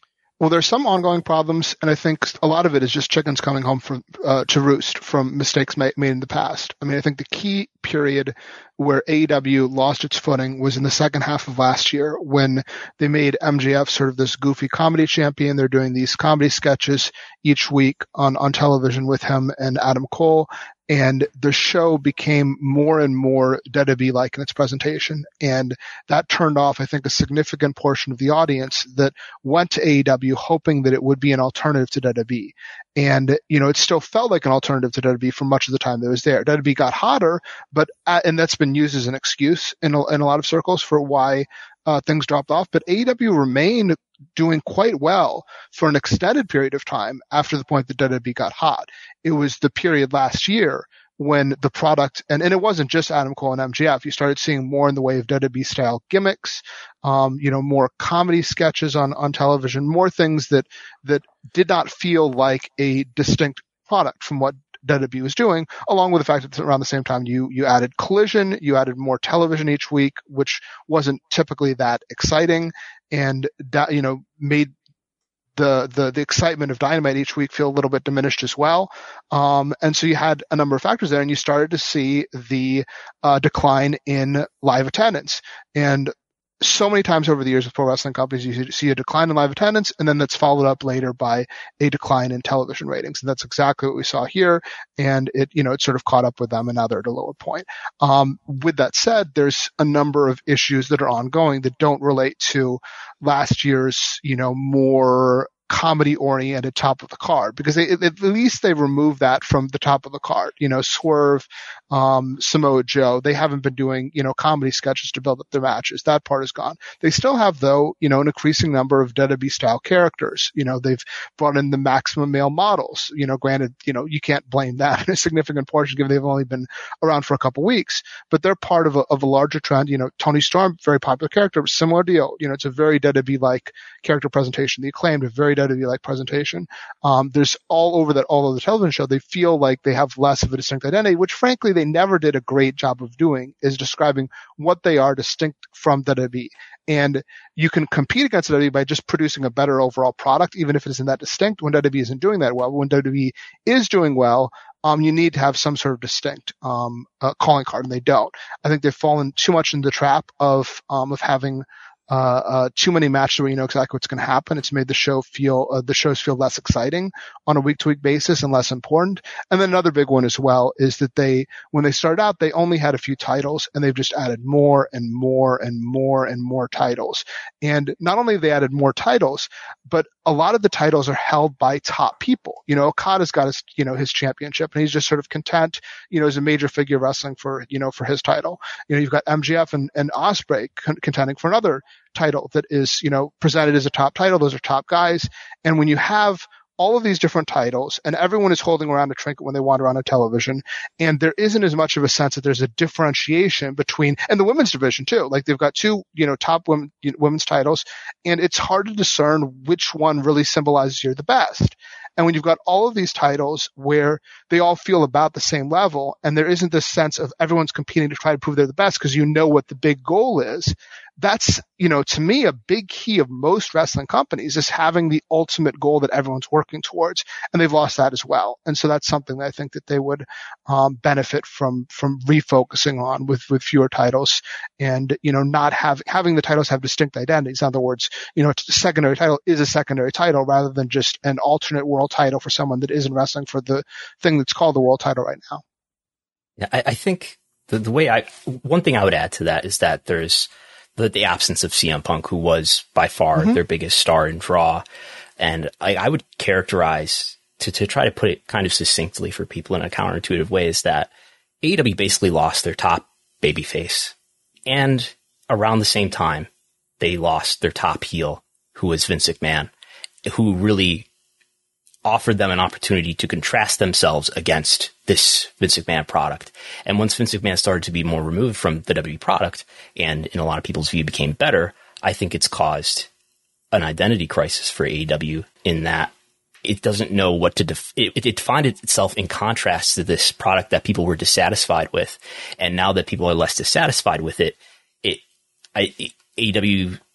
Well, there's some ongoing problems, and I think a lot of it is just chickens coming home from uh, to roost from mistakes made, made in the past. I mean, I think the key period where A E W lost its footing was in the second half of last year when they made M J F sort of this goofy comedy champion. They're doing these comedy sketches each week on, on television with him and Adam Cole. And the show became more and more W W E-like in its presentation. And that turned off, I think, a significant portion of the audience that went to A E W hoping that it would be an alternative to W W E. And, you know, it still felt like an alternative to W W E for much of the time that it was there. W W E got hotter, but, uh, and that's been used as an excuse in a, in a lot of circles for why uh, things dropped off. But A E W remained doing quite well for an extended period of time after the point that W W E got hot. It was the period last year when the product, and, and it wasn't just Adam Cole and M J F, you started seeing more in the way of W W E style gimmicks, um, you know, more comedy sketches on, on television, more things that, that did not feel like a distinct product from what W W E was doing, along with the fact that around the same time you, you added Collision, you added more television each week, which wasn't typically that exciting, and that, you know, made the, the, the excitement of Dynamite each week feel a little bit diminished as well. Um, and so you had a number of factors there, and you started to see the, uh, decline in live attendance. And so many times over the years with pro wrestling companies, you see a decline in live attendance, and then that's followed up later by a decline in television ratings. And that's exactly what we saw here. And it, you know, it sort of caught up with them, and now they're at a lower point. Um, with that said, there's a number of issues that are ongoing that don't relate to last year's, you know, more comedy oriented top of the card, because they, at least they removed that from the top of the card. You know, Swerve, um, Samoa Joe, they haven't been doing, you know, comedy sketches to build up their matches. That part is gone. They still have, though, you know, an increasing number of W W E style characters. You know, they've brought in the maximum male models. You know, granted, you know, you can't blame that in a significant portion given they've only been around for a couple weeks, but they're part of a, of a larger trend. You know, Tony Storm, very popular character, similar deal. You know, it's a very W W E-like character presentation. The Acclaimed, a very W W E-like presentation. Um, there's all over that, all over the television show, they feel like they have less of a distinct identity, which frankly they never did a great job of doing, is describing what they are distinct from W W E. And you can compete against W W E by just producing a better overall product, even if it isn't that distinct, when W W E isn't doing that well. When W W E is doing well, um, you need to have some sort of distinct, um, uh, calling card, and they don't. I think they've fallen too much into the trap of, um, of having Uh, uh, too many matches where you know exactly what's going to happen. It's made the show feel, uh, the shows feel less exciting on a week to week basis and less important. And then another big one as well is that they, when they started out, they only had a few titles, and they've just added more and more and more and more titles. And not only have they added more titles, but a lot of the titles are held by top people. You know, Okada's got his, you know, his championship, and he's just sort of content, you know, as a major figure of wrestling for, you know, for his title. You know, you've got M J F and, and Ospreay con- contending for another title that is, you know, presented as a top title. Those are top guys. And when you have all of these different titles, and everyone is holding around a trinket when they wander on a television, and there isn't as much of a sense that there's a differentiation between, and the women's division too, like they've got two, you know, top women, you know, women's titles, and it's hard to discern which one really symbolizes you're the best. And when you've got all of these titles where they all feel about the same level, and there isn't this sense of everyone's competing to try to prove they're the best because you know what the big goal is, that's, you know, to me, a big key of most wrestling companies is having the ultimate goal that everyone's working towards. And they've lost that as well. And so that's something that I think that they would um, benefit from, from refocusing on with, with fewer titles, and, you know, not have, having the titles have distinct identities. In other words, you know, a secondary title is a secondary title rather than just an alternate world title for someone that isn't wrestling for the thing that's called the world title right now. Yeah, I, I think the, the way I, one thing I would add to that is that there's, The, the absence of C M Punk, who was by far mm-hmm. their biggest star and draw. And I, I would characterize, to, to try to put it kind of succinctly for people in a counterintuitive way, is that A E W basically lost their top babyface. And around the same time, they lost their top heel, who was Vince McMahon, who really offered them an opportunity to contrast themselves against this Vince McMahon product. And once Vince McMahon started to be more removed from the W W E product, and in a lot of people's view became better, I think it's caused an identity crisis for A E W in that it doesn't know what to def- it, it, it find itself in contrast to this product that people were dissatisfied with. And now that people are less dissatisfied with it, it, I, it A E W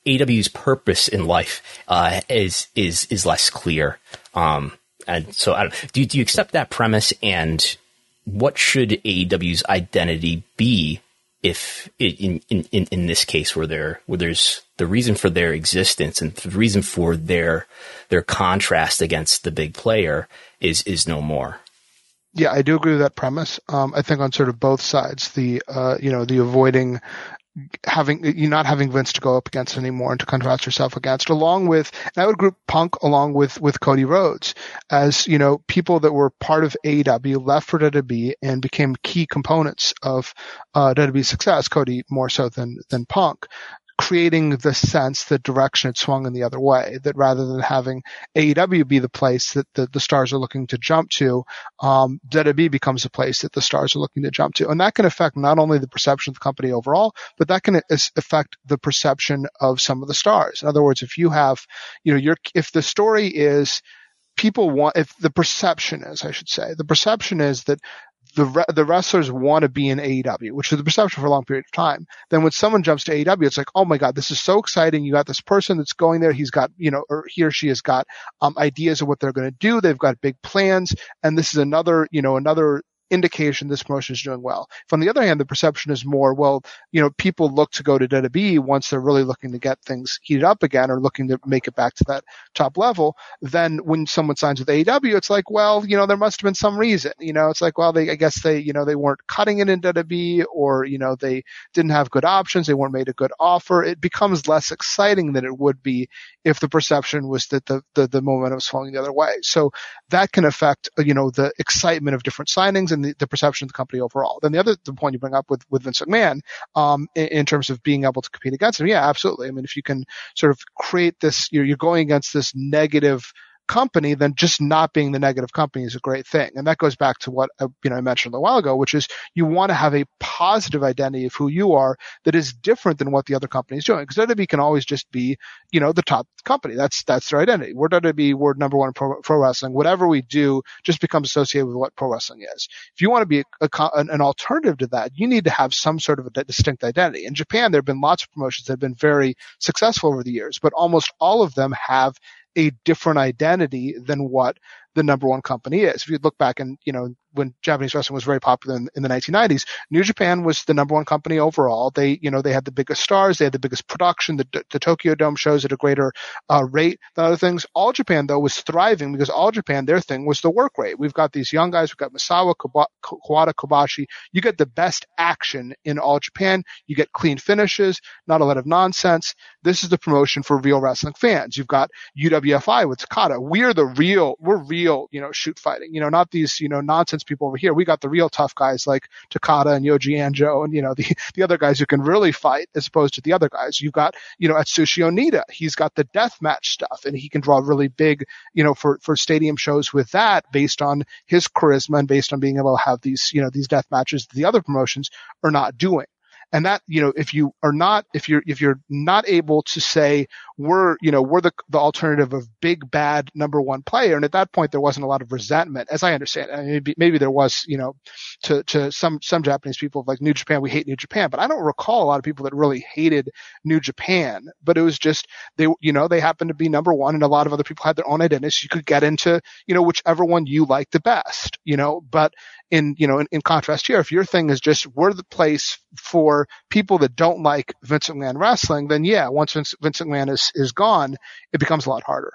A E W's purpose in life uh, is is is less clear. Um, and so, I don't, do do you accept that premise? And what should A E W's identity be if in in in, in this case where there where there's the reason for their existence and the reason for their their contrast against the big player is is no more? Yeah, I do agree with that premise. Um, I think on sort of both sides, the uh, you know the avoiding having you not having Vince to go up against anymore and to contrast yourself against, along with, and I would group Punk along with with Cody Rhodes as, you know, people that were part of A E W, left for W W E and became key components of uh, W W E's success. Cody more so than than Punk, creating the sense that direction had swung in the other way, that rather than having A E W be the place that the, the stars are looking to jump to, um, W W E becomes a place that the stars are looking to jump to. And that can affect not only the perception of the company overall, but that can affect the perception of some of the stars. In other words, if you have, you know, your, if the story is people want, if the perception is, I should say, the perception is that the re- the wrestlers want to be in A E W, which is the perception for a long period of time. Then when someone jumps to A E W, it's like, oh my God, this is so exciting. You got this person that's going there. He's got, you know, or he or she has got um, ideas of what they're going to do. They've got big plans. And this is another, you know, another indication this promotion is doing well. If on the other hand, the perception is more, well, you know, people look to go to W W E once they're really looking to get things heated up again or looking to make it back to that top level. Then when someone signs with A E W, it's like, well, you know, there must have been some reason. You know, it's like, well, they, I guess they, you know, they weren't cutting it in W W E, or, you know, they didn't have good options. They weren't made a good offer. It becomes less exciting than it would be if the perception was that the, the, the momentum was flowing the other way. So that can affect, you know, the excitement of different signings and the, the perception of the company overall. Then the other the point you bring up with, with Vince McMahon, um, in, in terms of being able to compete against him, yeah, absolutely. I mean, if you can sort of create this, you're, you're going against this negative company, then just not being the negative company is a great thing. And that goes back to what uh, you know I mentioned a while ago, which is you want to have a positive identity of who you are that is different than what the other company is doing. Because W W E can always just be, you know, the top company. That's that's their identity. We're W W E. We're number one in pro, pro wrestling. Whatever we do just becomes associated with what pro wrestling is. If you want to be a, a, an alternative to that, you need to have some sort of a distinct identity. In Japan, there have been lots of promotions that have been very successful over the years, but almost all of them have a different identity than what the number one company is. If you look back and, you know, when Japanese wrestling was very popular in, in the nineteen nineties, New Japan was the number one company overall. They, you know, they had the biggest stars. They had the biggest production. The, the Tokyo Dome shows at a greater uh, rate than other things. All Japan, though, was thriving because All Japan, their thing was the work rate. We've got these young guys. We've got Misawa, Koba, Kawada, Kobashi. You get the best action in All Japan. You get clean finishes, not a lot of nonsense. This is the promotion for real wrestling fans. You've got U W F I with Takada. We're the real, we're real, you know, shoot fighting. You know, not these, you know, nonsense people over here. We got the real tough guys like Takada and Yoji Anjo and, you know, the, the other guys who can really fight as opposed to the other guys. You've got, you know, Atsushi Onita. He's got the death match stuff and he can draw really big, you know, for, for stadium shows with that based on his charisma and based on being able to have these, you know, these death matches that the other promotions are not doing. And that, you know, if you are not, if you're, if you're not able to say we're, you know, we're the, the alternative of big, bad number one player. And at that point, there wasn't a lot of resentment, as I understand it. I mean, maybe, maybe there was, you know, to, to some, some Japanese people like New Japan, we hate New Japan, but I don't recall a lot of people that really hated New Japan, but it was just, they, you know, they happened to be number one and a lot of other people had their own identities. You could get into, you know, whichever one you like the best, you know, but in, you know, in, in contrast here, if your thing is just, we're the place for people that don't like Vince McMahon wrestling, then yeah, once Vince, Vince McMahon is, is gone, it becomes a lot harder.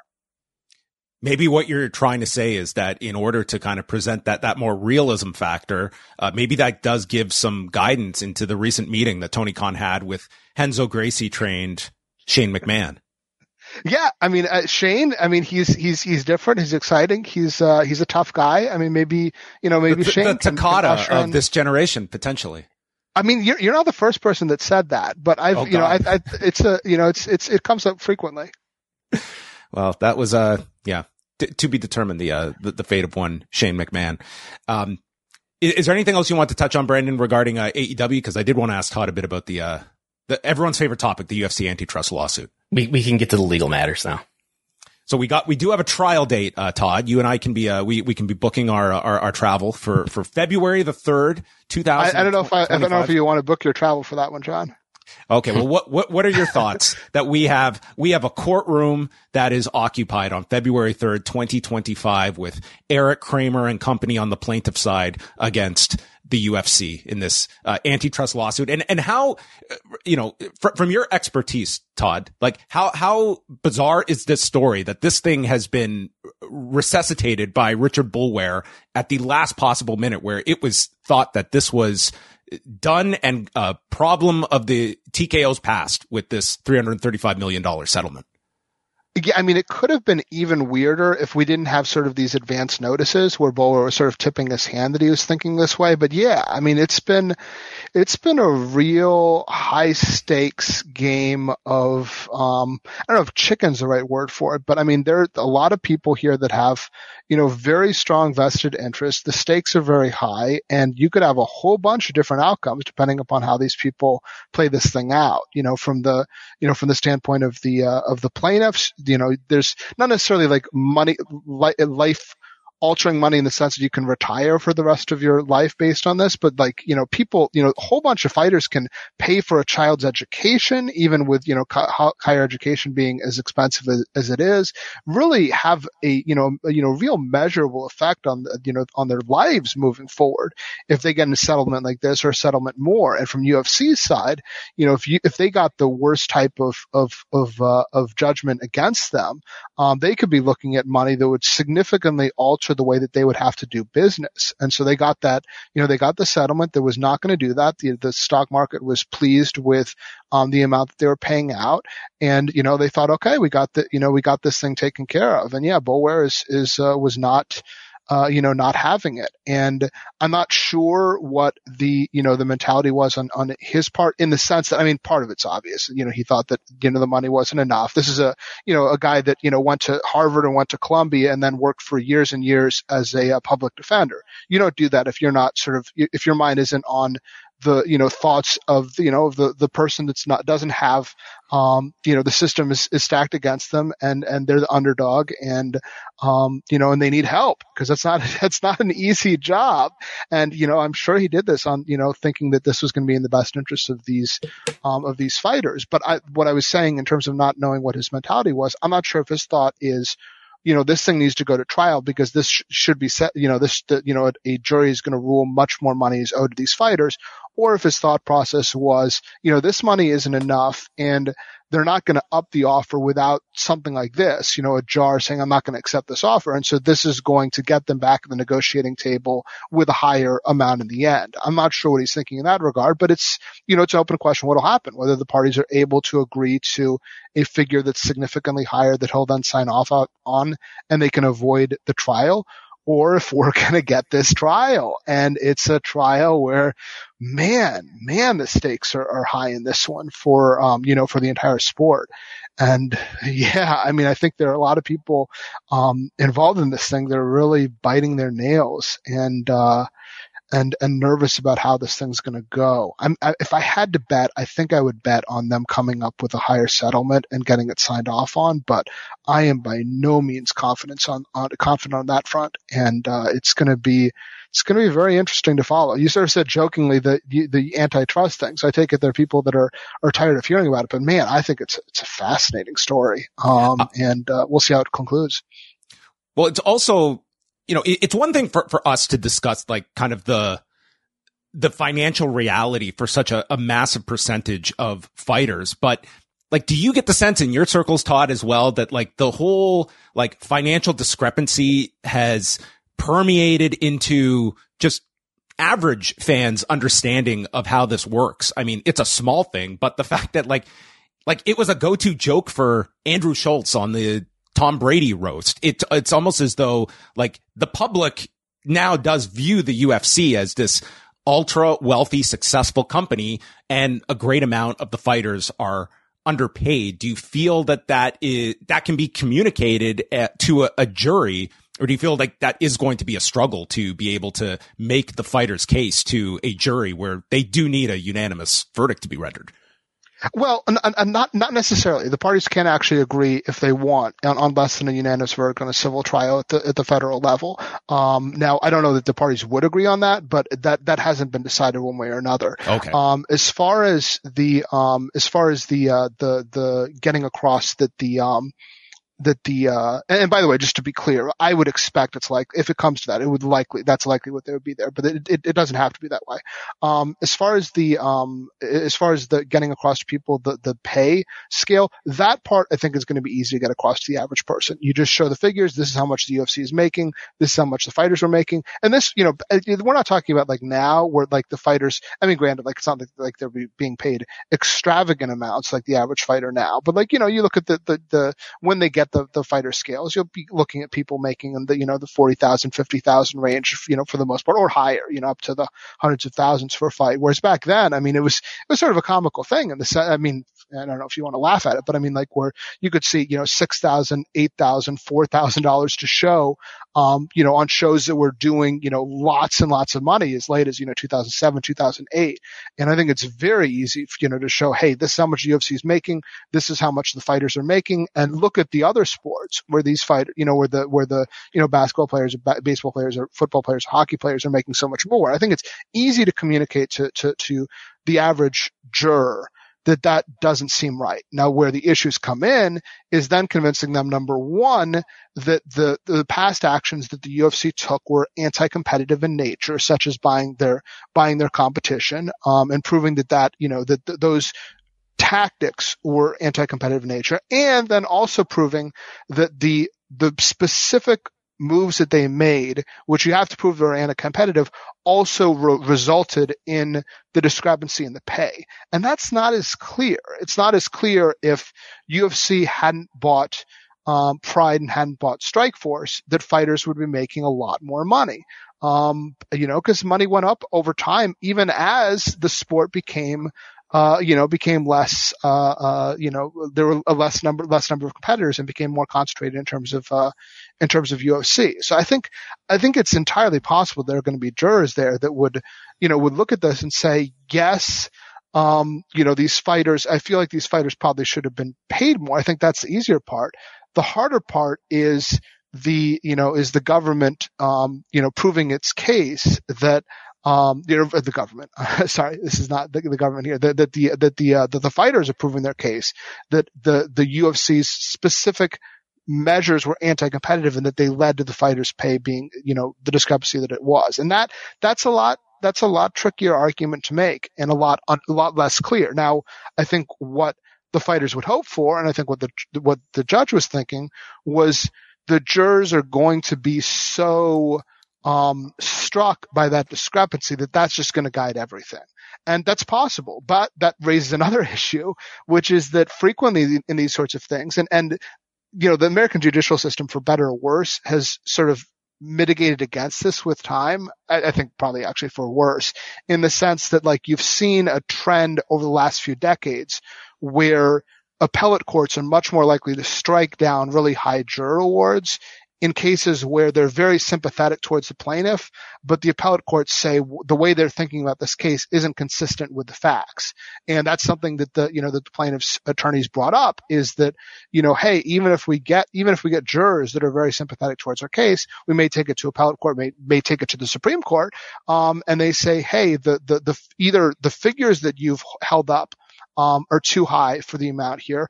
Maybe what you're trying to say is that in order to kind of present that, that more realism factor, uh, maybe that does give some guidance into the recent meeting that Tony Khan had with Renzo Gracie trained Shane McMahon. Yeah, I mean, uh, Shane, I mean, he's, he's, he's different. He's exciting. He's, uh, he's a tough guy. I mean, maybe, you know, maybe the, Shane the can, Takada can of this generation, potentially. I mean, you're, you're not the first person that said that, but I've, oh, you know, I, I, it's a, you know, it's, it's, it comes up frequently. Well, that was, uh, yeah, t- to be determined, the, uh, the, the fate of one Shane McMahon. Um, is, is there anything else you want to touch on, Brandon, regarding, uh, A E W? Cause I did want to ask Todd a bit about the, uh, the, everyone's favorite topic, the U F C antitrust lawsuit. We, we can get to the legal matters now. So we got, we do have a trial date, uh, Todd. You and I can be, uh, we, we can be booking our, our, our travel for, for February the third, two thousand. I, I don't know if I, I don't know if you want to book your travel for that one, John. Okay. Well, what, what, what are your thoughts that we have, we have a courtroom that is occupied on February third, twenty twenty-five with Eric Kramer and company on the plaintiff side against the U F C in this uh, antitrust lawsuit, and and how, you know, fr- from your expertise, Todd, like how how bizarre is this story that this thing has been resuscitated by Richard Boulware at the last possible minute, where it was thought that this was done and a problem of the T K O's past with this three hundred thirty-five million dollars settlement. Yeah, I mean, it could have been even weirder if we didn't have sort of these advance notices where Boulware was sort of tipping his hand that he was thinking this way. But yeah, I mean, it's been, it's been a real high stakes game of, um, I don't know if chicken's the right word for it, but I mean, there are a lot of people here that have, you know, very strong vested interests. The stakes are very high, and you could have a whole bunch of different outcomes depending upon how these people play this thing out, you know, from the, you know, from the standpoint of the, uh, of the plaintiffs. You know, there's not necessarily like money, li- life altering money in the sense that you can retire for the rest of your life based on this, but like, you know, people, you know, a whole bunch of fighters can pay for a child's education, even with, you know, higher education being as expensive as, as it is, really have a, you know, a, you know, real measurable effect on, you know, on their lives moving forward if they get in a settlement like this or a settlement more. And from U F C's side, you know, if you, if they got the worst type of, of, of, uh, of judgment against them, um, they could be looking at money that would significantly alter the way that they would have to do business. And so they got that, you know, they got the settlement that was not going to do that. The, the stock market was pleased with, um, the amount that they were paying out. And, you know, they thought, okay, we got the, you know, we got this thing taken care of. And yeah, Boulware is, is, uh, was not, Uh, you know, not having it. And I'm not sure what the, you know, the mentality was on, on his part, in the sense that, I mean, part of it's obvious. You know, he thought that, you know, the money wasn't enough. This is a, you know, a guy that, you know, went to Harvard and went to Columbia and then worked for years and years as a, a public defender. You don't do that if you're not sort of, if your mind isn't on the, you know, thoughts of, you know, the, the person that's not, doesn't have, um, you know, the system is, is stacked against them, and, and they're the underdog, and, um, you know, and they need help, because that's not, that's not an easy job. And, you know, I'm sure he did this on, you know, thinking that this was going to be in the best interest of these, um, of these fighters. But I, what I was saying in terms of not knowing what his mentality was, I'm not sure if his thought is, you know, this thing needs to go to trial because this sh- should be set, you know, this, the, you know, a, a jury is going to rule much more money is owed to these fighters, or if his thought process was, you know, this money isn't enough and they're not going to up the offer without something like this, you know, a jar saying, I'm not going to accept this offer. And so this is going to get them back at the negotiating table with a higher amount in the end. I'm not sure what he's thinking in that regard, but it's, you know, it's an open question what will happen, whether the parties are able to agree to a figure that's significantly higher that he'll then sign off on and they can avoid the trial, or if we're going to get this trial. And it's a trial where, man, man, the stakes are, are high in this one for, um, you know, for the entire sport. And yeah, I mean, I think there are a lot of people, um, involved in this thing that are really biting their nails and, uh, and, and nervous about how this thing's going to go. I'm, I, if I had to bet, I think I would bet on them coming up with a higher settlement and getting it signed off on, but I am by no means confident on, on confident on that front. And, uh, it's going to be, it's going to be very interesting to follow. You sort of said jokingly the, the antitrust thing. So I take it there are people that are, are tired of hearing about it, but man, I think it's, it's a fascinating story. Um, uh, and, uh, we'll see how it concludes. Well, it's also, you know, it's one thing for, for us to discuss like kind of the, the financial reality for such a, a massive percentage of fighters. But like, do you get the sense in your circles, Todd, as well, that like the whole like financial discrepancy has permeated into just average fans' understanding of how this works? I mean, it's a small thing, but the fact that like, like it was a go-to joke for Andrew Schultz on the Tom Brady roast. It, it's almost as though like the public now does view the U F C as this ultra wealthy, successful company, and a great amount of the fighters are underpaid. Do you feel that that is, that can be communicated at, to a, a jury, or do you feel like that is going to be a struggle to be able to make the fighter's case to a jury where they do need a unanimous verdict to be rendered? Well, and, and not not necessarily. The parties can actually agree if they want on, on less than a unanimous verdict on a civil trial at the at the federal level. Um, now, I don't know that the parties would agree on that, but that that hasn't been decided one way or another. Okay. Um, as far as the um, as far as the uh, the the getting across that the um. that the, uh, and by the way, just to be clear, I would expect it's like, if it comes to that, it would likely, that's likely what they would be there, but it, it, it doesn't have to be that way. Um, as far as the, um, as far as the getting across to people, the, the pay scale, that part I think is going to be easy to get across to the average person. You just show the figures. This is how much the U F C is making. This is how much the fighters are making. And this, you know, we're not talking about like now where like the fighters, I mean, granted, like it's not like, like they're being paid extravagant amounts like the average fighter now, but like, you know, you look at the, the, the, when they get the, the fighter scales, you'll be looking at people making in the, you know, the forty thousand, fifty thousand range, you know, for the most part, or higher, you know, up to the hundreds of thousands for a fight. Whereas back then, I mean, it was, it was sort of a comical thing. And the, I mean, I don't know if you want to laugh at it, but I mean, like where you could see, you know, six thousand, eight thousand, four thousand dollars to show, um, you know, on shows that were doing, you know, lots and lots of money as late as, you know, two thousand seven, two thousand eight. And I think it's very easy, you know, to show, hey, this is how much U F C is making. This is how much the fighters are making. And look at the other sports where these fight, you know, where the, where the, you know, basketball players, or baseball players, or football players, or hockey players are making so much more. I think it's easy to communicate to, to, to the average juror that that doesn't seem right. Now, where the issues come in is then convincing them, number one, that the, the past actions that the U F C took were anti-competitive in nature, such as buying their, buying their competition, um, and proving that that, you know, that th- those tactics were anti-competitive in nature, and then also proving that the, the specific moves that they made, which you have to prove they're anti-competitive, also re- resulted in the discrepancy in the pay. And that's not as clear. It's not as clear if U F C hadn't bought um, Pride and hadn't bought Strikeforce, that fighters would be making a lot more money. Um, you know, because money went up over time, even as the sport became Uh, you know, became less, uh, uh, you know, there were a less number, less number of competitors and became more concentrated in terms of, uh, in terms of U F C. So I think, I think it's entirely possible there are going to be jurors there that would, you know, would look at this and say, yes, um, you know, these fighters, I feel like these fighters probably should have been paid more. I think that's the easier part. The harder part is the, you know, is the government, um, you know, proving its case that, Um, you know, the government, sorry, this is not the, the government here, that, that the, that the, uh, that the fighters are proving their case, that the, the U F C's specific measures were anti-competitive and that they led to the fighters' pay being, you know, the discrepancy that it was. And that, that's a lot, that's a lot trickier argument to make and a lot, a lot less clear. Now, I think what the fighters would hope for, and I think what the, what the judge was thinking was the jurors are going to be so, um, struck by that discrepancy that that's just going to guide everything. And that's possible, but that raises another issue, which is that frequently in these sorts of things, and, and, you know, the American judicial system, for better or worse, has sort of mitigated against this with time. I, I think probably actually for worse, in the sense that like you've seen a trend over the last few decades where appellate courts are much more likely to strike down really high juror awards in cases where they're very sympathetic towards the plaintiff, but the appellate courts say the way they're thinking about this case isn't consistent with the facts. And that's something that the, you know, that the plaintiff's attorneys brought up, is that, you know, hey, even if we get, even if we get jurors that are very sympathetic towards our case, we may take it to appellate court, may, may take it to the Supreme Court. Um, and they say, hey, the, the, the, either the figures that you've held up Um, are too high for the amount here,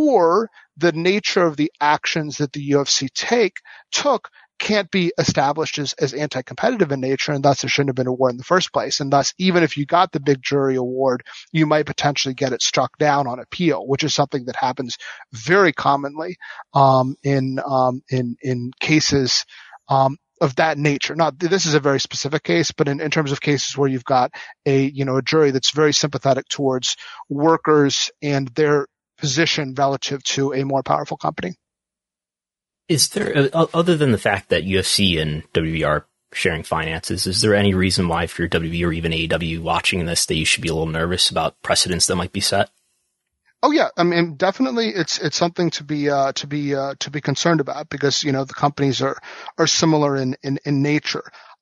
or the nature of the actions that the U F C take took can't be established as, as anti-competitive in nature, and thus there shouldn't have been a award in the first place. And thus, even if you got the big jury award, you might potentially get it struck down on appeal, which is something that happens very commonly um, in um, in in cases um, of that nature. Now, this is a very specific case, but in, in terms of cases where you've got a, you know, a jury that's very sympathetic towards workers and their position relative to a more powerful company. Is there, uh, other than the fact that U F C and W B O are sharing finances, is there any reason why if you're W B O or even A E W watching this that you should be a little nervous about precedents that might be set? Oh yeah, I mean, definitely, it's it's something to be uh, to be uh, to be concerned about, because you know the companies are are similar in in, in nature.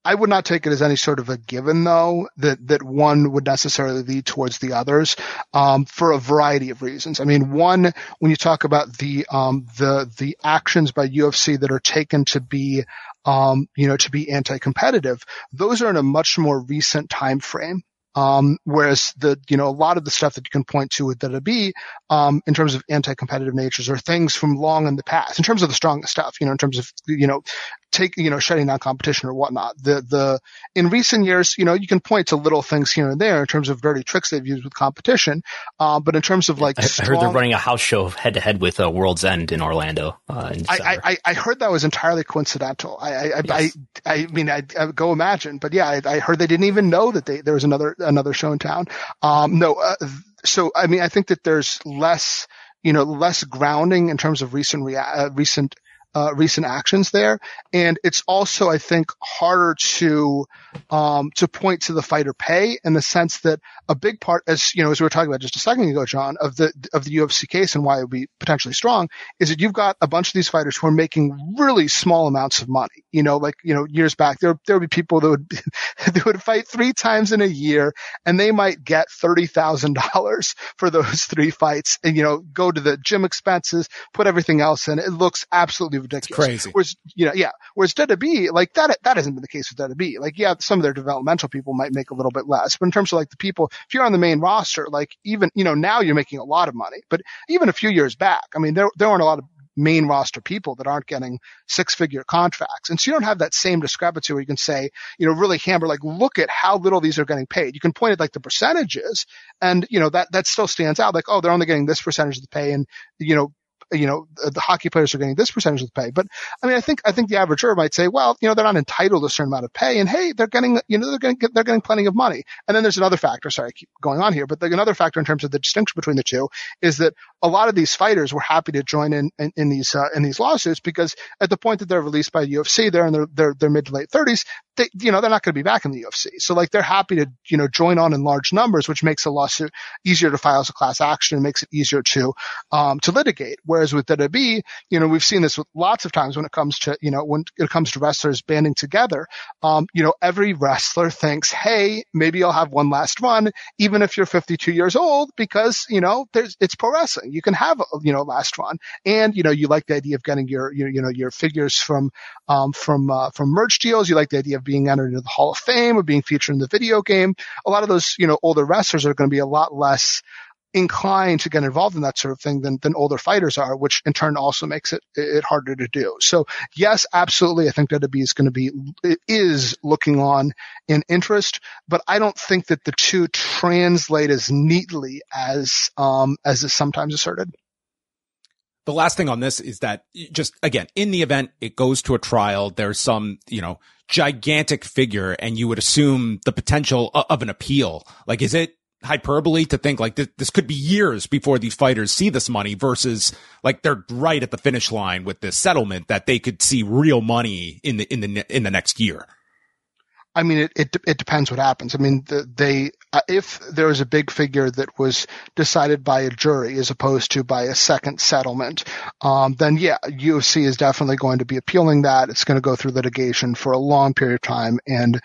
I would not take it as any sort of a given, though, that, that one would necessarily lead towards the others, um, for a variety of reasons. I mean, one, when you talk about the, um, the, the actions by U F C that are taken to be, um, you know, to be anti-competitive, those are in a much more recent time frame. Um, whereas the, you know, a lot of the stuff that you can point to with W W E, um, in terms of anti-competitive natures are things from long in the past, in terms of the strongest stuff, you know, in terms of, you know, take, you know, shutting down competition or whatnot. The, the, in recent years, you know, you can point to little things here and there in terms of dirty tricks they've used with competition. Um, but in terms of like, I, strong, I heard they're running a house show head to head with uh, World's End in Orlando. Uh, in I, I, I heard that was entirely coincidental. I, I, yes. I, I mean, I, I go imagine, but yeah, I, I heard they didn't even know that they, there was another, another show in town. Um, no, uh, so, I mean, I think that there's less, you know, less grounding in terms of recent, rea- uh, recent, uh, recent actions there. And it's also, I think, harder to, um, to point to the fighter pay in the sense that a big part, as, you know, as we were talking about just a second ago, John, of the, of the U F C case and why it would be potentially strong is that you've got a bunch of these fighters who are making really small amounts of money. You know, like, you know, years back, there, there would be people that would, they would fight three times in a year and they might get thirty thousand dollars for those three fights and, you know, go to the gym expenses, put everything else in. It looks absolutely ridiculous. It's crazy. Whereas, you know, yeah. Whereas W W E, like that, that hasn't been the case with W W E. Like, yeah, some of their developmental people might make a little bit less, but in terms of like the people, if you're on the main roster, like even, you know, now you're making a lot of money, but even a few years back, I mean, there, there aren't a lot of main roster people that aren't getting six figure contracts. And so you don't have that same discrepancy where you can say, you know, really hammer, like, look at how little these are getting paid. You can point at like the percentages and, you know, that, that still stands out. Like, oh, they're only getting this percentage of the pay and, you know, you know, the hockey players are getting this percentage of the pay. But I mean, I think, I think the average juror might say, well, you know, they're not entitled to a certain amount of pay and hey, they're getting, you know, they're getting, they're getting plenty of money. And then there's another factor. Sorry, I keep going on here, but the, another factor in terms of the distinction between the two is that a lot of these fighters were happy to join in, in, in these, uh, in these lawsuits because at the point that they're released by U F C, they're in their, their, their mid to late thirties. They, you know, they're not going to be back in the U F C. So like they're happy to, you know, join on in large numbers, which makes a lawsuit easier to file as a class action and makes it easier to, um, to litigate. Whereas with W W E, you know, we've seen this with lots of times when it comes to, you know, when it comes to wrestlers banding together. Um, you know, every wrestler thinks, hey, maybe I'll have one last run, even if you're fifty-two years old, because, you know, there's, it's pro wrestling. You can have, a, you know, last run. And, you know, you like the idea of getting your, your, you know, your figures from, um, from, uh, from merch deals. You like the idea of being entered into the Hall of Fame or being featured in the video game. A lot of those, you know, older wrestlers are going to be a lot less inclined to get involved in that sort of thing than, than older fighters are, which in turn also makes it, it harder to do. So yes, absolutely. I think W W E is going to be, it is looking on in interest, but I don't think that the two translate as neatly as, um, as is sometimes asserted. The last thing on this is that just, again, in the event it goes to a trial, there's some, you know, gigantic figure and you would assume the potential of an appeal. Like, is it hyperbole to think like this, this could be years before these fighters see this money versus like they're right at the finish line with this settlement that they could see real money in the, in the, in the next year? I mean, it, it, it depends what happens. I mean, the, they, uh, if there was a big figure that was decided by a jury as opposed to by a second settlement, um, then yeah, U F C is definitely going to be appealing that. It's going to go through litigation for a long period of time. And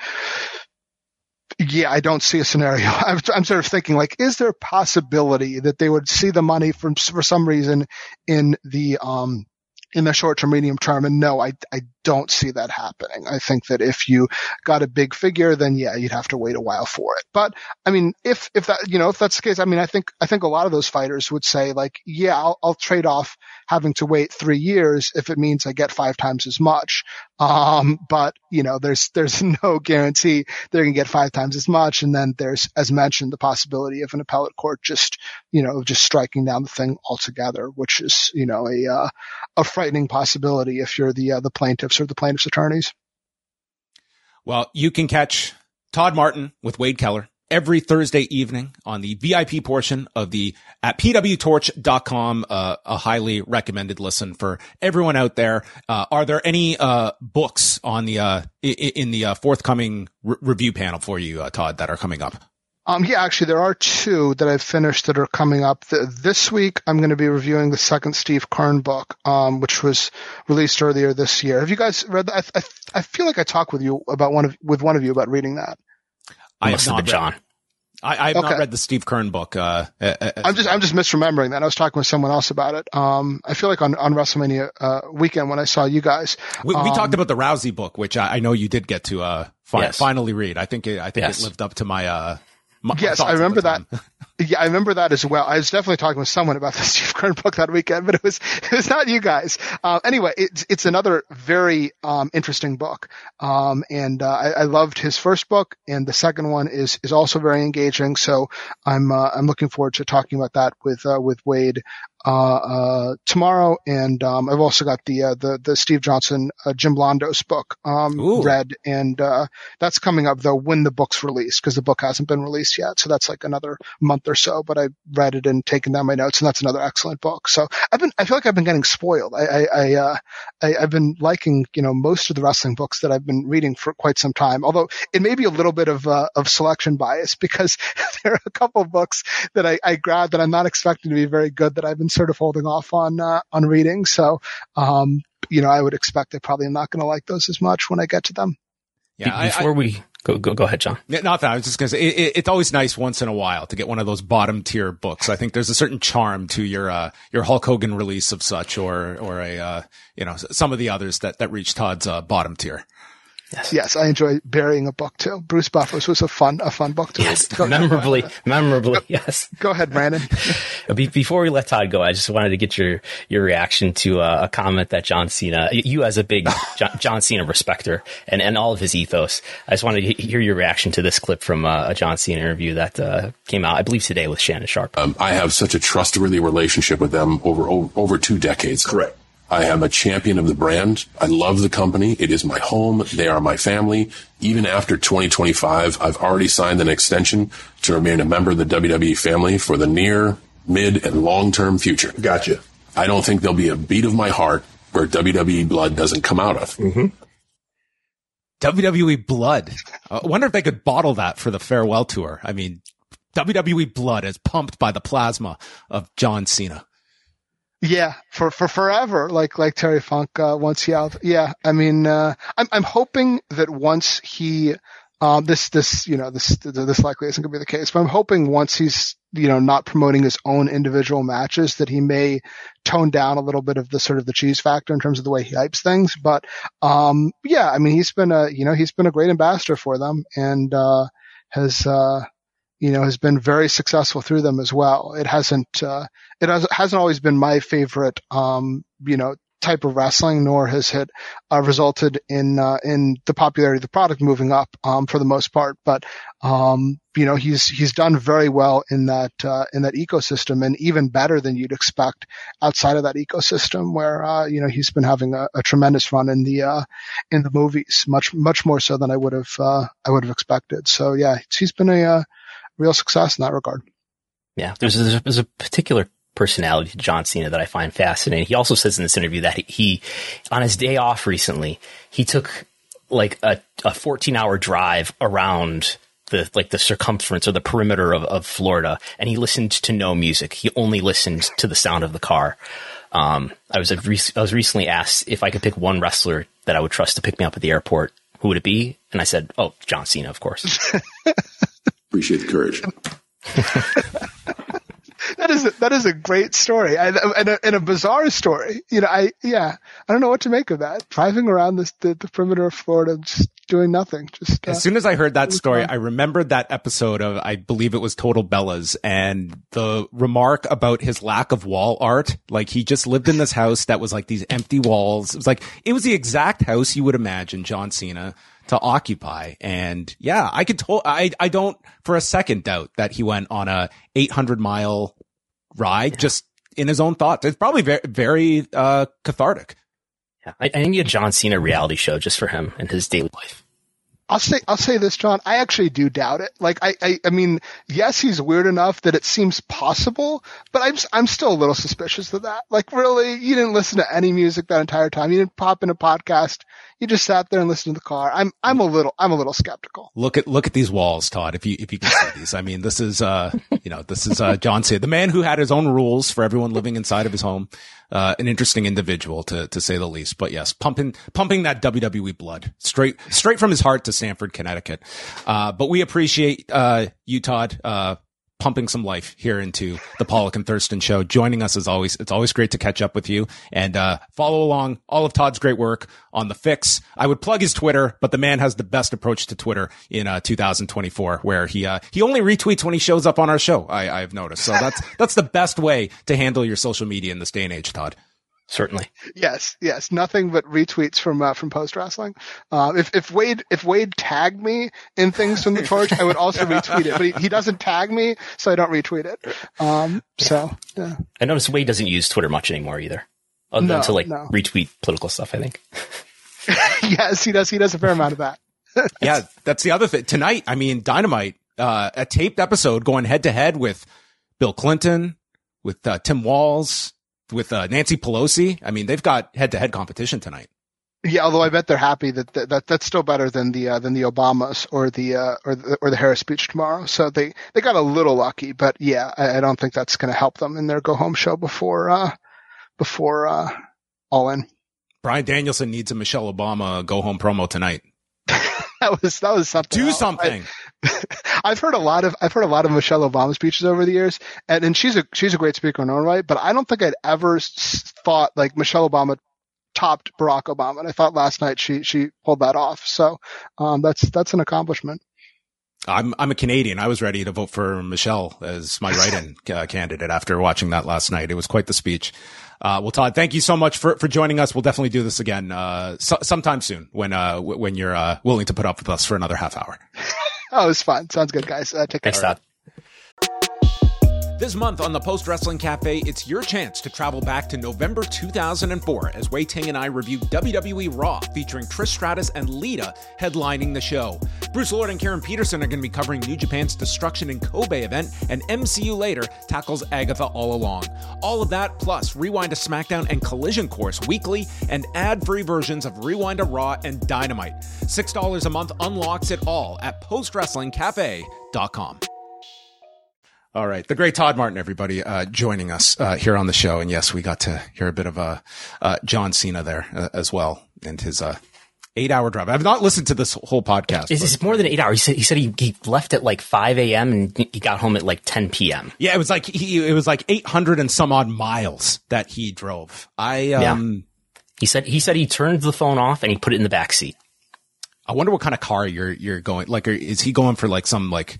yeah, I don't see a scenario. I'm, I'm sort of thinking like, is there a possibility that they would see the money from, for some reason in the, um, in the short term, medium term? And no, I, I don't see that happening. I think that if you got a big figure, then yeah, you'd have to wait a while for it. But I mean, if, if that, you know, if that's the case, I mean, I think, I think a lot of those fighters would say like, yeah, I'll, I'll trade off having to wait three years if it means I get five times as much. Um, but you know, there's, there's no guarantee they're going to get five times as much. And then there's, as mentioned, the possibility of an appellate court just, you know, just striking down the thing altogether, which is, you know, a, uh, a frightening possibility if you're the, uh, the plaintiffs or the plaintiffs' attorneys. Well, you can catch Todd Martin with Wade Keller every Thursday evening on the V I P portion of the at P W torch dot com, uh, a highly recommended listen for everyone out there. Uh, are there any, uh, books on the, uh, in the uh, forthcoming re- review panel for you, uh, Todd, that are coming up? Um, yeah, actually, there are two that I've finished that are coming up. The, this week, I'm going to be reviewing the second Steve Kern book, um, which was released earlier this year. Have you guys read that? I, I, I feel like I talked with you about one of with one of you about reading that. I have not, John. I, I have okay. not read the Steve Kern book. Uh, uh, I'm just, I'm just misremembering that. I was talking with someone else about it. Um, I feel like on, on WrestleMania, uh, weekend when I saw you guys. We, we um, talked about the Rousey book, which I, I know you did get to, uh, fi- yes. finally read. I think it, I think yes. it lived up to my, uh, my yes, I remember that. Yeah, I remember that as well. I was definitely talking with someone about the Steve Kern book that weekend, but it was it was not you guys. Uh, anyway, it's it's another very um, interesting book, um, and uh, I, I loved his first book, and the second one is is also very engaging. So I'm uh, I'm looking forward to talking about that with uh, with Wade uh, uh, tomorrow, and um, I've also got the uh, the the Steve Johnson uh, Jim Londos book um, read, and uh, that's coming up though when the book's released, because the book hasn't been released yet. So that's like another month or so, but I read it and taken down my notes, and that's another excellent book. So I've been, I feel like I've been getting spoiled. I, I, I, uh, I I've been liking, you know, most of the wrestling books that I've been reading for quite some time, although it may be a little bit of, uh, of selection bias, because there are a couple of books that I, I grabbed that I'm not expecting to be very good that I've been sort of holding off on, uh, on reading. So, um, you know, I would expect I probably am not going to like those as much when I get to them. Yeah. Before I, I, we Go, go, go ahead, John. Not that I was just going to say, it, it, it's always nice once in a while to get one of those bottom tier books. I think there's a certain charm to your, uh, your Hulk Hogan release of such, or, or a, uh, you know, some of the others that, that reach Todd's, uh, bottom tier. Yes. Yes, I enjoy burying a book too. Bruce Buffer's was a fun, a fun book to yes, read. memorably, memorably, go, yes. Go ahead, Brandon. Be- before we let Todd go, I just wanted to get your, your reaction to uh, a comment that John Cena, you as a big John, John Cena respecter and, and all of his ethos, I just wanted to hear your reaction to this clip from uh, a John Cena interview that uh, came out, I believe today, with Shannon Sharpe. Um, I have such a trustworthy relationship with them over, over, over two decades. Correct. I am a champion of the brand. I love the company. It is my home. They are my family. Even after twenty twenty-five, I've already signed an extension to remain a member of the W W E family for the near, mid, and long-term future. Gotcha. I don't think there'll be a beat of my heart where W W E blood doesn't come out of. Mm-hmm. W W E blood. I wonder if they could bottle that for the farewell tour. I mean, W W E blood is pumped by the plasma of John Cena. Yeah, for, for forever, like, like Terry Funk, uh, once yelled. Yeah, I mean, uh, I'm, I'm hoping that once he, um, this, this, you know, this, this likely isn't going to be the case, but I'm hoping once he's, you know, not promoting his own individual matches, that he may tone down a little bit of the sort of the cheese factor in terms of the way he hypes things. But, um, yeah, I mean, he's been a, you know, he's been a great ambassador for them, and, uh, has, uh, you know, has been very successful through them as well. It hasn't, uh, it has, hasn't always been my favorite, um, you know, type of wrestling, nor has it, uh, resulted in, uh, in the popularity of the product moving up, um, for the most part. But, um, you know, he's, he's done very well in that, uh, in that ecosystem, and even better than you'd expect outside of that ecosystem, where, uh, you know, he's been having a, a tremendous run in the, uh, in the movies, much, much more so than I would have, uh, I would have expected. So yeah, he's been a, uh, real success in that regard. Yeah, there's a, there's a particular personality to John Cena that I find fascinating. He also says in this interview that he, he on his day off recently, he took like a, a fourteen hour drive around the, like the circumference or the perimeter of, of Florida, and he listened to no music. He only listened to the sound of the car. Um, I was, a rec- I was recently asked if I could pick one wrestler that I would trust to pick me up at the airport. Who would it be? And I said, oh, John Cena, of course. Appreciate the courage. That is a, that is a great story, and, and, a, and a bizarre story. You know, I yeah, I don't know what to make of that. Driving around this the, the perimeter of Florida, just doing nothing. Just uh, as soon as I heard that story, fun. I remembered that episode of, I believe it was Total Bellas, and the remark about his lack of wall art. Like, he just lived in this house that was like these empty walls. It was like, it was the exact house you would imagine John Cena to occupy. And yeah, I could to- I, I don't for a second doubt that he went on a eight hundred mile ride, yeah. just in his own thoughts. It's probably very, very, uh, cathartic. Yeah. I, I need a John Cena reality show just for him and his daily life. I'll say, I'll say this, John. I actually do doubt it. Like, I, I, I mean, yes, he's weird enough that it seems possible, but I'm, I'm still a little suspicious of that. Like, really, you didn't listen to any music that entire time. You didn't pop in a podcast. You just sat there and listened to the car. I'm, I'm a little, I'm a little skeptical. Look at, look at these walls, Todd. If you, if you can see these, I mean, this is, uh, you know, this is, uh, John Cena, the man who had his own rules for everyone living inside of his home. Uh, an interesting individual to, to say the least, but yes, pumping, pumping that W W E blood straight, straight from his heart to Stamford, Connecticut. Uh, but we appreciate, uh, you, Todd, uh, pumping some life here into the Pollock and Thurston show, joining us as always. It's always great to catch up with you and, uh, follow along all of Todd's great work on The Fix. I would plug his Twitter, but the man has the best approach to Twitter in, uh, two thousand twenty-four, where he, uh, he only retweets when he shows up on our show. I, I've noticed. So that's, that's the best way to handle your social media in this day and age, Todd. Certainly. Yes, yes. Nothing but retweets from uh, from Post Wrestling. Uh, if if Wade if Wade tagged me in things from the Torch, I would also retweet it. But he, he doesn't tag me, so I don't retweet it. Um, so yeah. I noticed Wade doesn't use Twitter much anymore either, other no, than to like no. retweet political stuff. I think. Yes, he does. He does a fair amount of that. Yeah, that's the other thing. Tonight, I mean, Dynamite, uh, a taped episode going head to head with Bill Clinton, with uh, Tim Walz, with uh, Nancy Pelosi. I mean, they've got head-to-head competition tonight. Yeah, although I bet they're happy that that, that that's still better than the uh, than the Obamas or the uh, or the or the Harris speech tomorrow. So they, they got a little lucky, but yeah, I, I don't think that's going to help them in their go home show before uh, before uh, All In. Bryan Danielson needs a Michelle Obama go home promo tonight. that was that was something. Do else. something. I, I've heard a lot of I've heard a lot of Michelle Obama speeches over the years, and, and she's a she's a great speaker in her own right. But I don't think I'd ever s- thought like Michelle Obama topped Barack Obama, and I thought last night she she pulled that off. So um, that's that's an accomplishment. I'm I'm a Canadian. I was ready to vote for Michelle as my write-in uh, candidate after watching that last night. It was quite the speech. Uh, well, Todd, thank you so much for, for joining us. We'll definitely do this again, uh, so, sometime soon when, uh, w- when you're, uh, willing to put up with us for another half hour. Oh, it's fun. Sounds good, guys. Uh, take care. Thanks, Todd. This month on the Post Wrestling Cafe, it's your chance to travel back to November two thousand four as Wei Ting and I review W W E Raw featuring Trish Stratus and Lita headlining the show. Bruce Lord and Karen Peterson are going to be covering New Japan's Destruction in Kobe event, and M C U Later tackles Agatha All Along. All of that plus Rewind to SmackDown and Collision Course weekly and ad-free versions of Rewind to Raw and Dynamite. six dollars a month unlocks it all at post wrestling cafe dot com. All right. The great Todd Martin, everybody, uh, joining us, uh, here on the show. And yes, we got to hear a bit of, uh, uh, John Cena there uh, as well and his, uh, eight hour drive. I've not listened to this whole podcast. It's, it's more than eight hours. He said, he said he, he left at like five a.m. and he got home at like ten p.m. Yeah. It was like, he, it was like eight hundred and some odd miles that he drove. I, um, yeah. he said, he said he turned the phone off and he put it in the back seat. I wonder what kind of car you're, you're going, like, are, is he going for like some, like,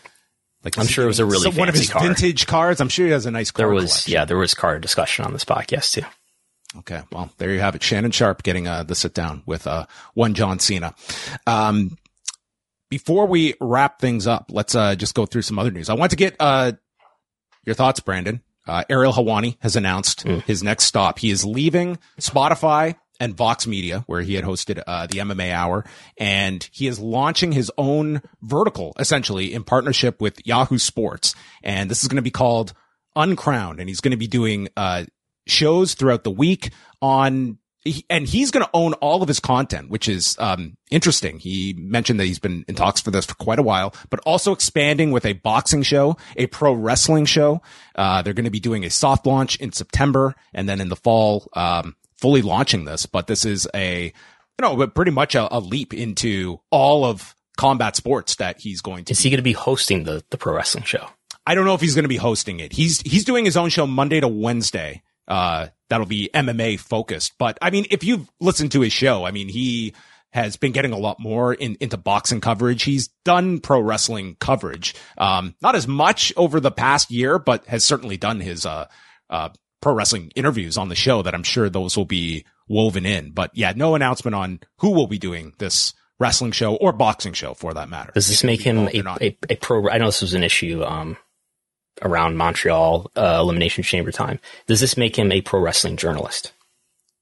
Like I'm sure it was a really fancy one of his car. vintage cars. I'm sure he has a nice car There was, collection. yeah, there was car discussion on this podcast too. Okay. Well, there you have it. Shannon Sharp getting uh, the sit down with uh, one John Cena. Um, before we wrap things up, let's uh, just go through some other news. I want to get uh, your thoughts, Brandon. Uh, Ariel Helwani has announced mm. his next stop. He is leaving Spotify and Vox Media, where he had hosted uh, the M M A Hour, and he is launching his own vertical, essentially, in partnership with Yahoo Sports. And this is going to be called Uncrowned, and he's going to be doing uh shows throughout the week on, and he's going to own all of his content, which is um interesting. He mentioned that he's been in talks for this for quite a while, but also expanding with a boxing show, a pro wrestling show. Uh They're going to be doing a soft launch in September, and then in the fall, um fully launching this, but this is a, you know, but pretty much a, a leap into all of combat sports that he's going to. Is he going to be hosting the, the pro wrestling show? I don't know if he's going to be hosting it. He's, he's doing his own show Monday to Wednesday. Uh, that'll be M M A focused. But I mean, if you've listened to his show, I mean, he has been getting a lot more in, into boxing coverage. He's done pro wrestling coverage. Um, not as much over the past year, but has certainly done his, uh, uh, pro wrestling interviews on the show that I'm sure those will be woven in. But yeah, no announcement on who will be doing this wrestling show or boxing show for that matter. Does this make him a, a, a pro? I know this was an issue um, around Montreal uh, Elimination Chamber time. Does this make him a pro wrestling journalist?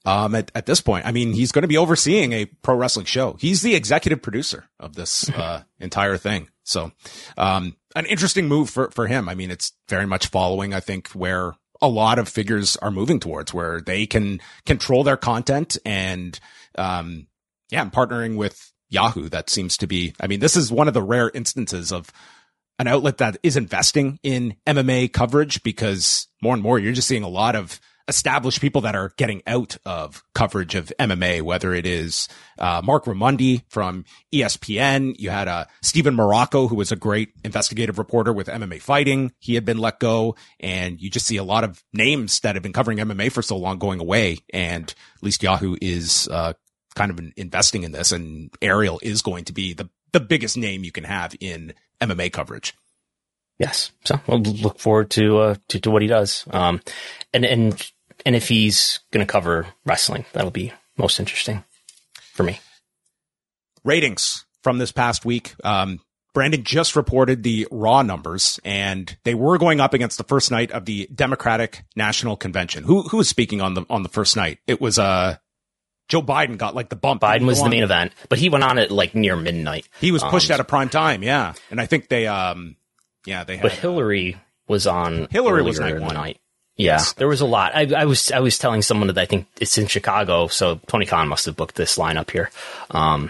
Um, at, at this point, I mean, he's going to be overseeing a pro wrestling show. He's the executive producer of this, uh, entire thing. So, um, an interesting move for, for him. I mean, it's very much following, I think, where a lot of figures are moving towards, where they can control their content and, um, yeah, I'm partnering with Yahoo. That seems to be, I mean, this is one of the rare instances of an outlet that is investing in M M A coverage, because more and more you're just seeing a lot of established people that are getting out of coverage of M M A, whether it is uh Mark Raimondi from E S P N. You had uh Stephen Morocco, who was a great investigative reporter with M M A Fighting. He had been let go, and you just see a lot of names that have been covering M M A for so long going away. And at least Yahoo is uh kind of investing in this, and Ariel is going to be the the biggest name you can have in M M A coverage. Yes. So we'll look forward to, uh, to, to what he does. Um, and, and, and if he's going to cover wrestling, that'll be most interesting for me. Ratings from this past week. Um, Brandon just reported the Raw numbers, and they were going up against the first night of the Democratic National Convention. Who, who was speaking on the, on the first night? It was, uh, Joe Biden got like the bump. Biden was the main event, but he went on at like near midnight. He was pushed um, out of prime time. Yeah. And I think they, um, yeah, they had, but Hillary was on. Hillary was night in the one. Night. Yeah, yes. There was a lot. I, I was I was telling someone that I think it's in Chicago, so Tony Khan must have booked this lineup here. Um,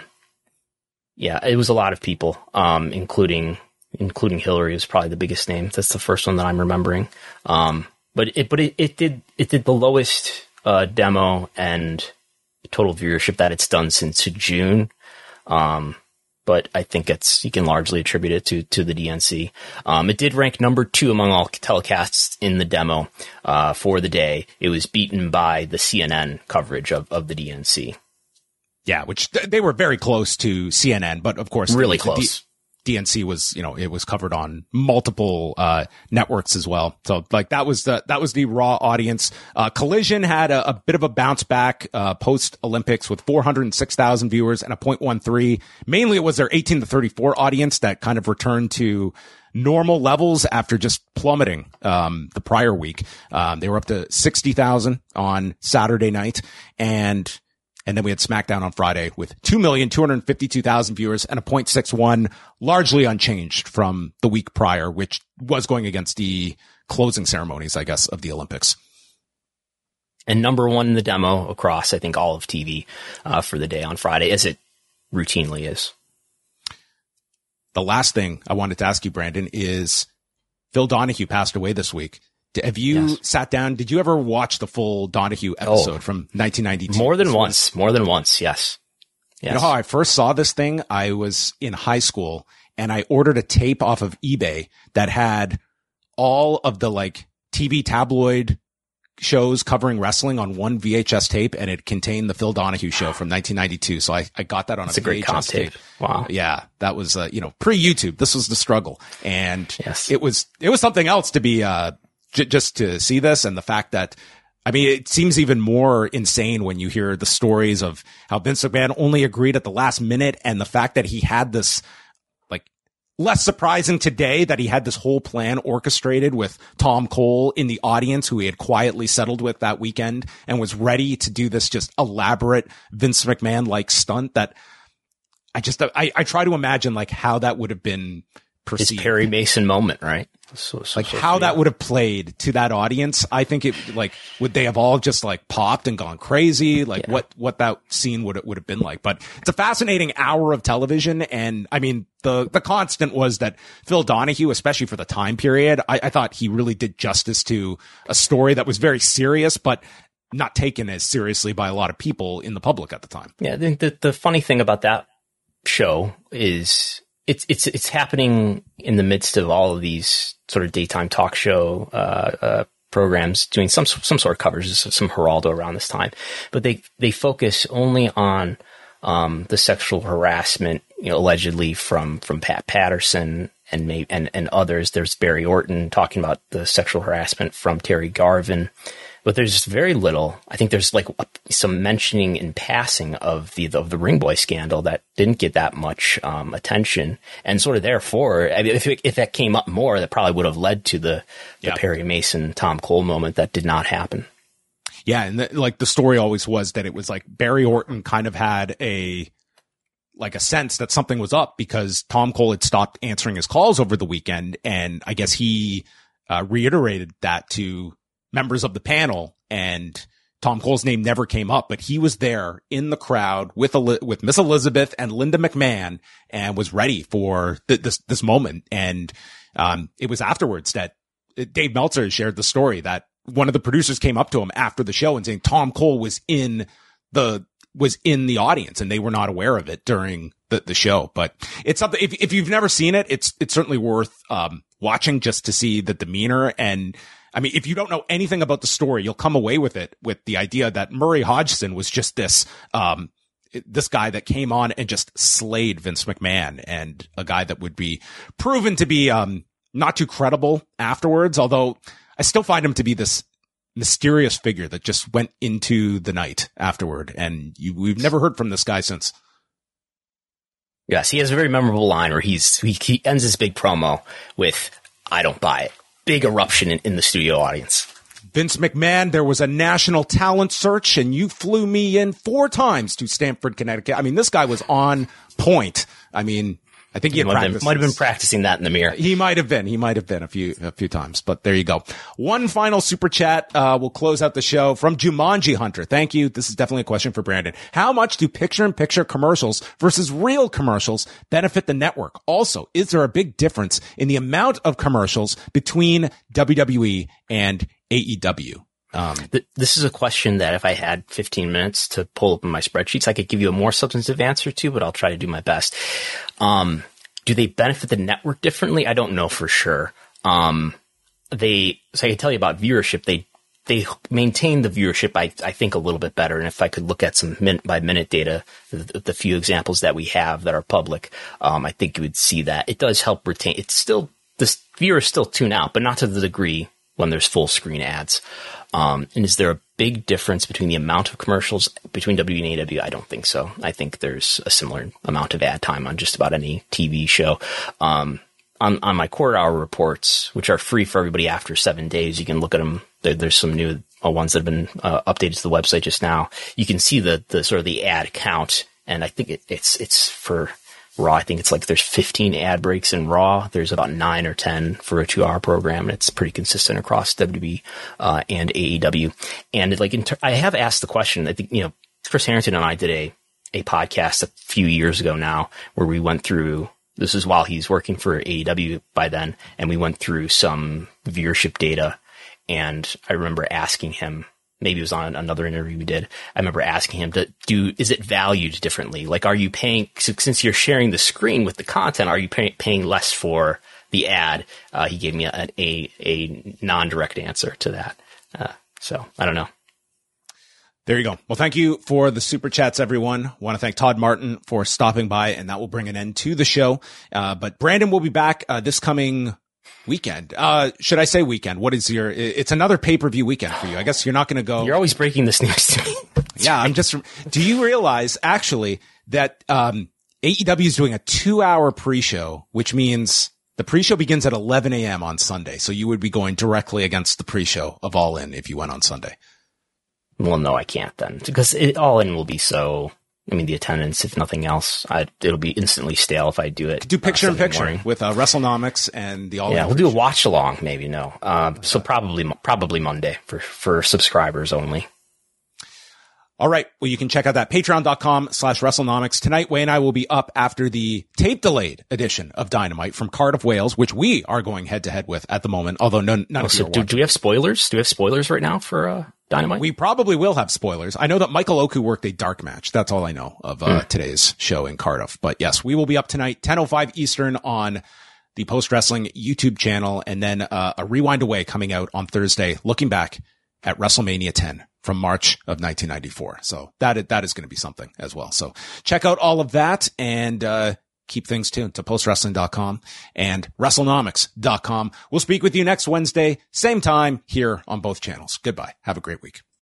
yeah, it was a lot of people, um, including including Hillary was probably the biggest name. That's the first one that I'm remembering. Um, but it but it, it did it did the lowest uh, demo and total viewership that it's done since June. Um, But I think it's, you can largely attribute it to, to the D N C. Um, it did rank number two among all telecasts in the demo, uh, for the day. It was beaten by the C N N coverage of, of the D N C. Yeah, which th- they were very close to C N N, but of course, really the, close. The D N C was, you know, it was covered on multiple, uh, networks as well. So like that was the, that was the Raw audience. Uh, Collision had a, a bit of a bounce back, uh, post Olympics with four hundred six thousand viewers and a point one three. Mainly it was their eighteen to thirty-four audience that kind of returned to normal levels after just plummeting, um, the prior week. Um, they were up to sixty thousand on Saturday night, and And then we had SmackDown on Friday with two million two hundred fifty-two thousand viewers and a point six one, largely unchanged from the week prior, which was going against the closing ceremonies, I guess, of the Olympics. And number one in the demo across, I think, all of T V uh, for the day on Friday, as it routinely is. The last thing I wanted to ask you, Brandon, is Phil Donahue passed away this week. Have you yes. sat down? Did you ever watch the full Donahue episode oh, from nineteen ninety-two? More than once. More than once. Yes. yes. You know how I first saw this thing? I was in high school and I ordered a tape off of eBay that had all of the like T V tabloid shows covering wrestling on one V H S tape, and it contained the Phil Donahue show from nineteen ninety-two. So I, I got that on That's a, a great V H S tape. tape. Wow. Yeah. That was, uh, you know, pre-YouTube. This was the struggle. And yes. it was, it was something else to be, uh, just to see this, and the fact that, I mean, it seems even more insane when you hear the stories of how Vince McMahon only agreed at the last minute, and the fact that he had this, like, less surprising today that he had this whole plan orchestrated with Tom Cole in the audience, who he had quietly settled with that weekend and was ready to do this just elaborate Vince McMahon-like stunt that I just, I, I try to imagine like how that would have been perceived. His Perry Mason moment, right? So, so, like so, how yeah. that would have played to that audience. I think it like, would they have all just like popped and gone crazy? Like yeah. what, what that scene would, would have been like, but it's a fascinating hour of television. And I mean, the, the constant was that Phil Donahue, especially for the time period, I, I thought he really did justice to a story that was very serious, but not taken as seriously by a lot of people in the public at the time. Yeah. I think the, the funny thing about that show is, It's it's it's happening in the midst of all of these sort of daytime talk show uh, uh, programs doing some some sort of coverage, some Geraldo around this time, but they they focus only on um, the sexual harassment, you know, allegedly from from Pat Patterson and may, and and others. There's Barry Orton talking about the sexual harassment from Terry Garvin. But there's very little. I think there's like some mentioning in passing of the of the Ring Boy scandal that didn't get that much um, attention, and sort of therefore, I mean, if it, if that came up more, that probably would have led to the, the yeah. Perry Mason Tom Cole moment that did not happen. Yeah. And the, like the story always was that it was like Barry Orton kind of had a, like a sense that something was up because Tom Cole had stopped answering his calls over the weekend. And I guess he uh, reiterated that to members of the panel, and Tom Cole's name never came up, but he was there in the crowd with, with Miss Elizabeth and Linda McMahon and was ready for th- this, this moment. And, um, it was afterwards that Dave Meltzer shared the story that one of the producers came up to him after the show and saying Tom Cole was in the, was in the audience and they were not aware of it during the, the show. But it's something, if, if you've never seen it, it's, it's certainly worth, um, watching just to see the demeanor. And I mean, if you don't know anything about the story, you'll come away with it with the idea that Murray Hodgson was just this, um, this guy that came on and just slayed Vince McMahon, and a guy that would be proven to be, um, not too credible afterwards. Although I still find him to be this mysterious figure that just went into the night afterward. And you, we've never heard from this guy since. Yes, he has a very memorable line where he's he, he ends his big promo with, "I don't buy it." Big eruption in, in the studio audience. Vince McMahon, there was a national talent search and you flew me in four times to Stamford, Connecticut. I mean, this guy was on point. I mean, I think he, he had might, have been, might have been practicing that in the mirror. He might have been. He might have been a few a few times. But there you go. One final super chat. Uh, we'll close out the show from Jumanji Hunter. Thank you. This is definitely a question for Brandon. How much do picture-in-picture commercials versus real commercials benefit the network? Also, is there a big difference in the amount of commercials between W W E and A E W? Um, this is a question that if I had fifteen minutes to pull up in my spreadsheets, I could give you a more substantive answer to, but I'll try to do my best. Um, do they benefit the network differently? I don't know for sure. Um, they, so I can tell you about viewership. They, they maintain the viewership, I, I think, a little bit better. And if I could look at some minute by minute data, the, the few examples that we have that are public, um, I think you would see that it does help retain. It's still, the viewers still tune out, but not to the degree when there's full screen ads. Um, and is there a big difference between the amount of commercials between W and A E W? I don't think so. I think there's a similar amount of ad time on just about any T V show. Um, on, on my quarter hour reports, which are free for everybody after seven days, you can look at them. There, there's some new uh, ones that have been uh, updated to the website just now. You can see the, the sort of the ad count. And I think it, it's, it's for Raw. I think it's like there's fifteen ad breaks in Raw. There's about nine or ten for a two hour program. And it's pretty consistent across W W E, uh, and A E W. And like, in ter- I have asked the question, I think, you know, Chris Harrington and I did a, a podcast a few years ago now where we went through, this is while he's working for A E W by then. And we went through some viewership data. And I remember asking him, maybe it was on another interview we did. I remember asking him to do, is it valued differently? Like, are you paying, since you're sharing the screen with the content, are you pay, paying less for the ad? Uh, he gave me a, a, a non-direct answer to that. Uh, so I don't know. There you go. Well, thank you for the super chats, everyone. Want to thank Todd Martin for stopping by, and that will bring an end to the show. Uh, but Brandon will be back, uh, this coming weekend. Uh, should I say weekend? What is your, it's another pay-per-view weekend for you. I guess you're not going to go. You're always breaking this news to me. Yeah, I'm just, do you realize actually that, um, A E W is doing a two hour pre-show, which means the pre-show begins at eleven a.m. on Sunday. So you would be going directly against the pre-show of All In if you went on Sunday. Well, no, I can't then, because it, All In will be so, I mean, the attendance, if nothing else, I, it'll be instantly stale if I do it. Do picture uh, in picture morning. with uh, WrestleNomics and the all. Yeah, we'll do a watch along, maybe. No, uh, so probably probably Monday for for subscribers only. All right. Well, you can check out that patreon.com slash WrestleNomics. Tonight, Wayne and I will be up after the tape delayed edition of Dynamite from Cardiff, Wales, which we are going head to head with at the moment. Although none, none oh, of so you are do, watching. do we have spoilers? Do we have spoilers right now for uh, Dynamite? We probably will have spoilers. I know that Michael Oku worked a dark match. That's all I know of uh, mm. today's show in Cardiff. But yes, we will be up tonight, ten oh five Eastern on the Post Wrestling YouTube channel. And then uh, a Rewind Away coming out on Thursday, looking back at WrestleMania ten from March of nineteen ninety-four. So that is, that is going to be something as well. So check out all of that and uh keep things tuned to post wrestling dot com and WrestleNomics dot com. We'll speak with you next Wednesday, same time here on both channels. Goodbye. Have a great week.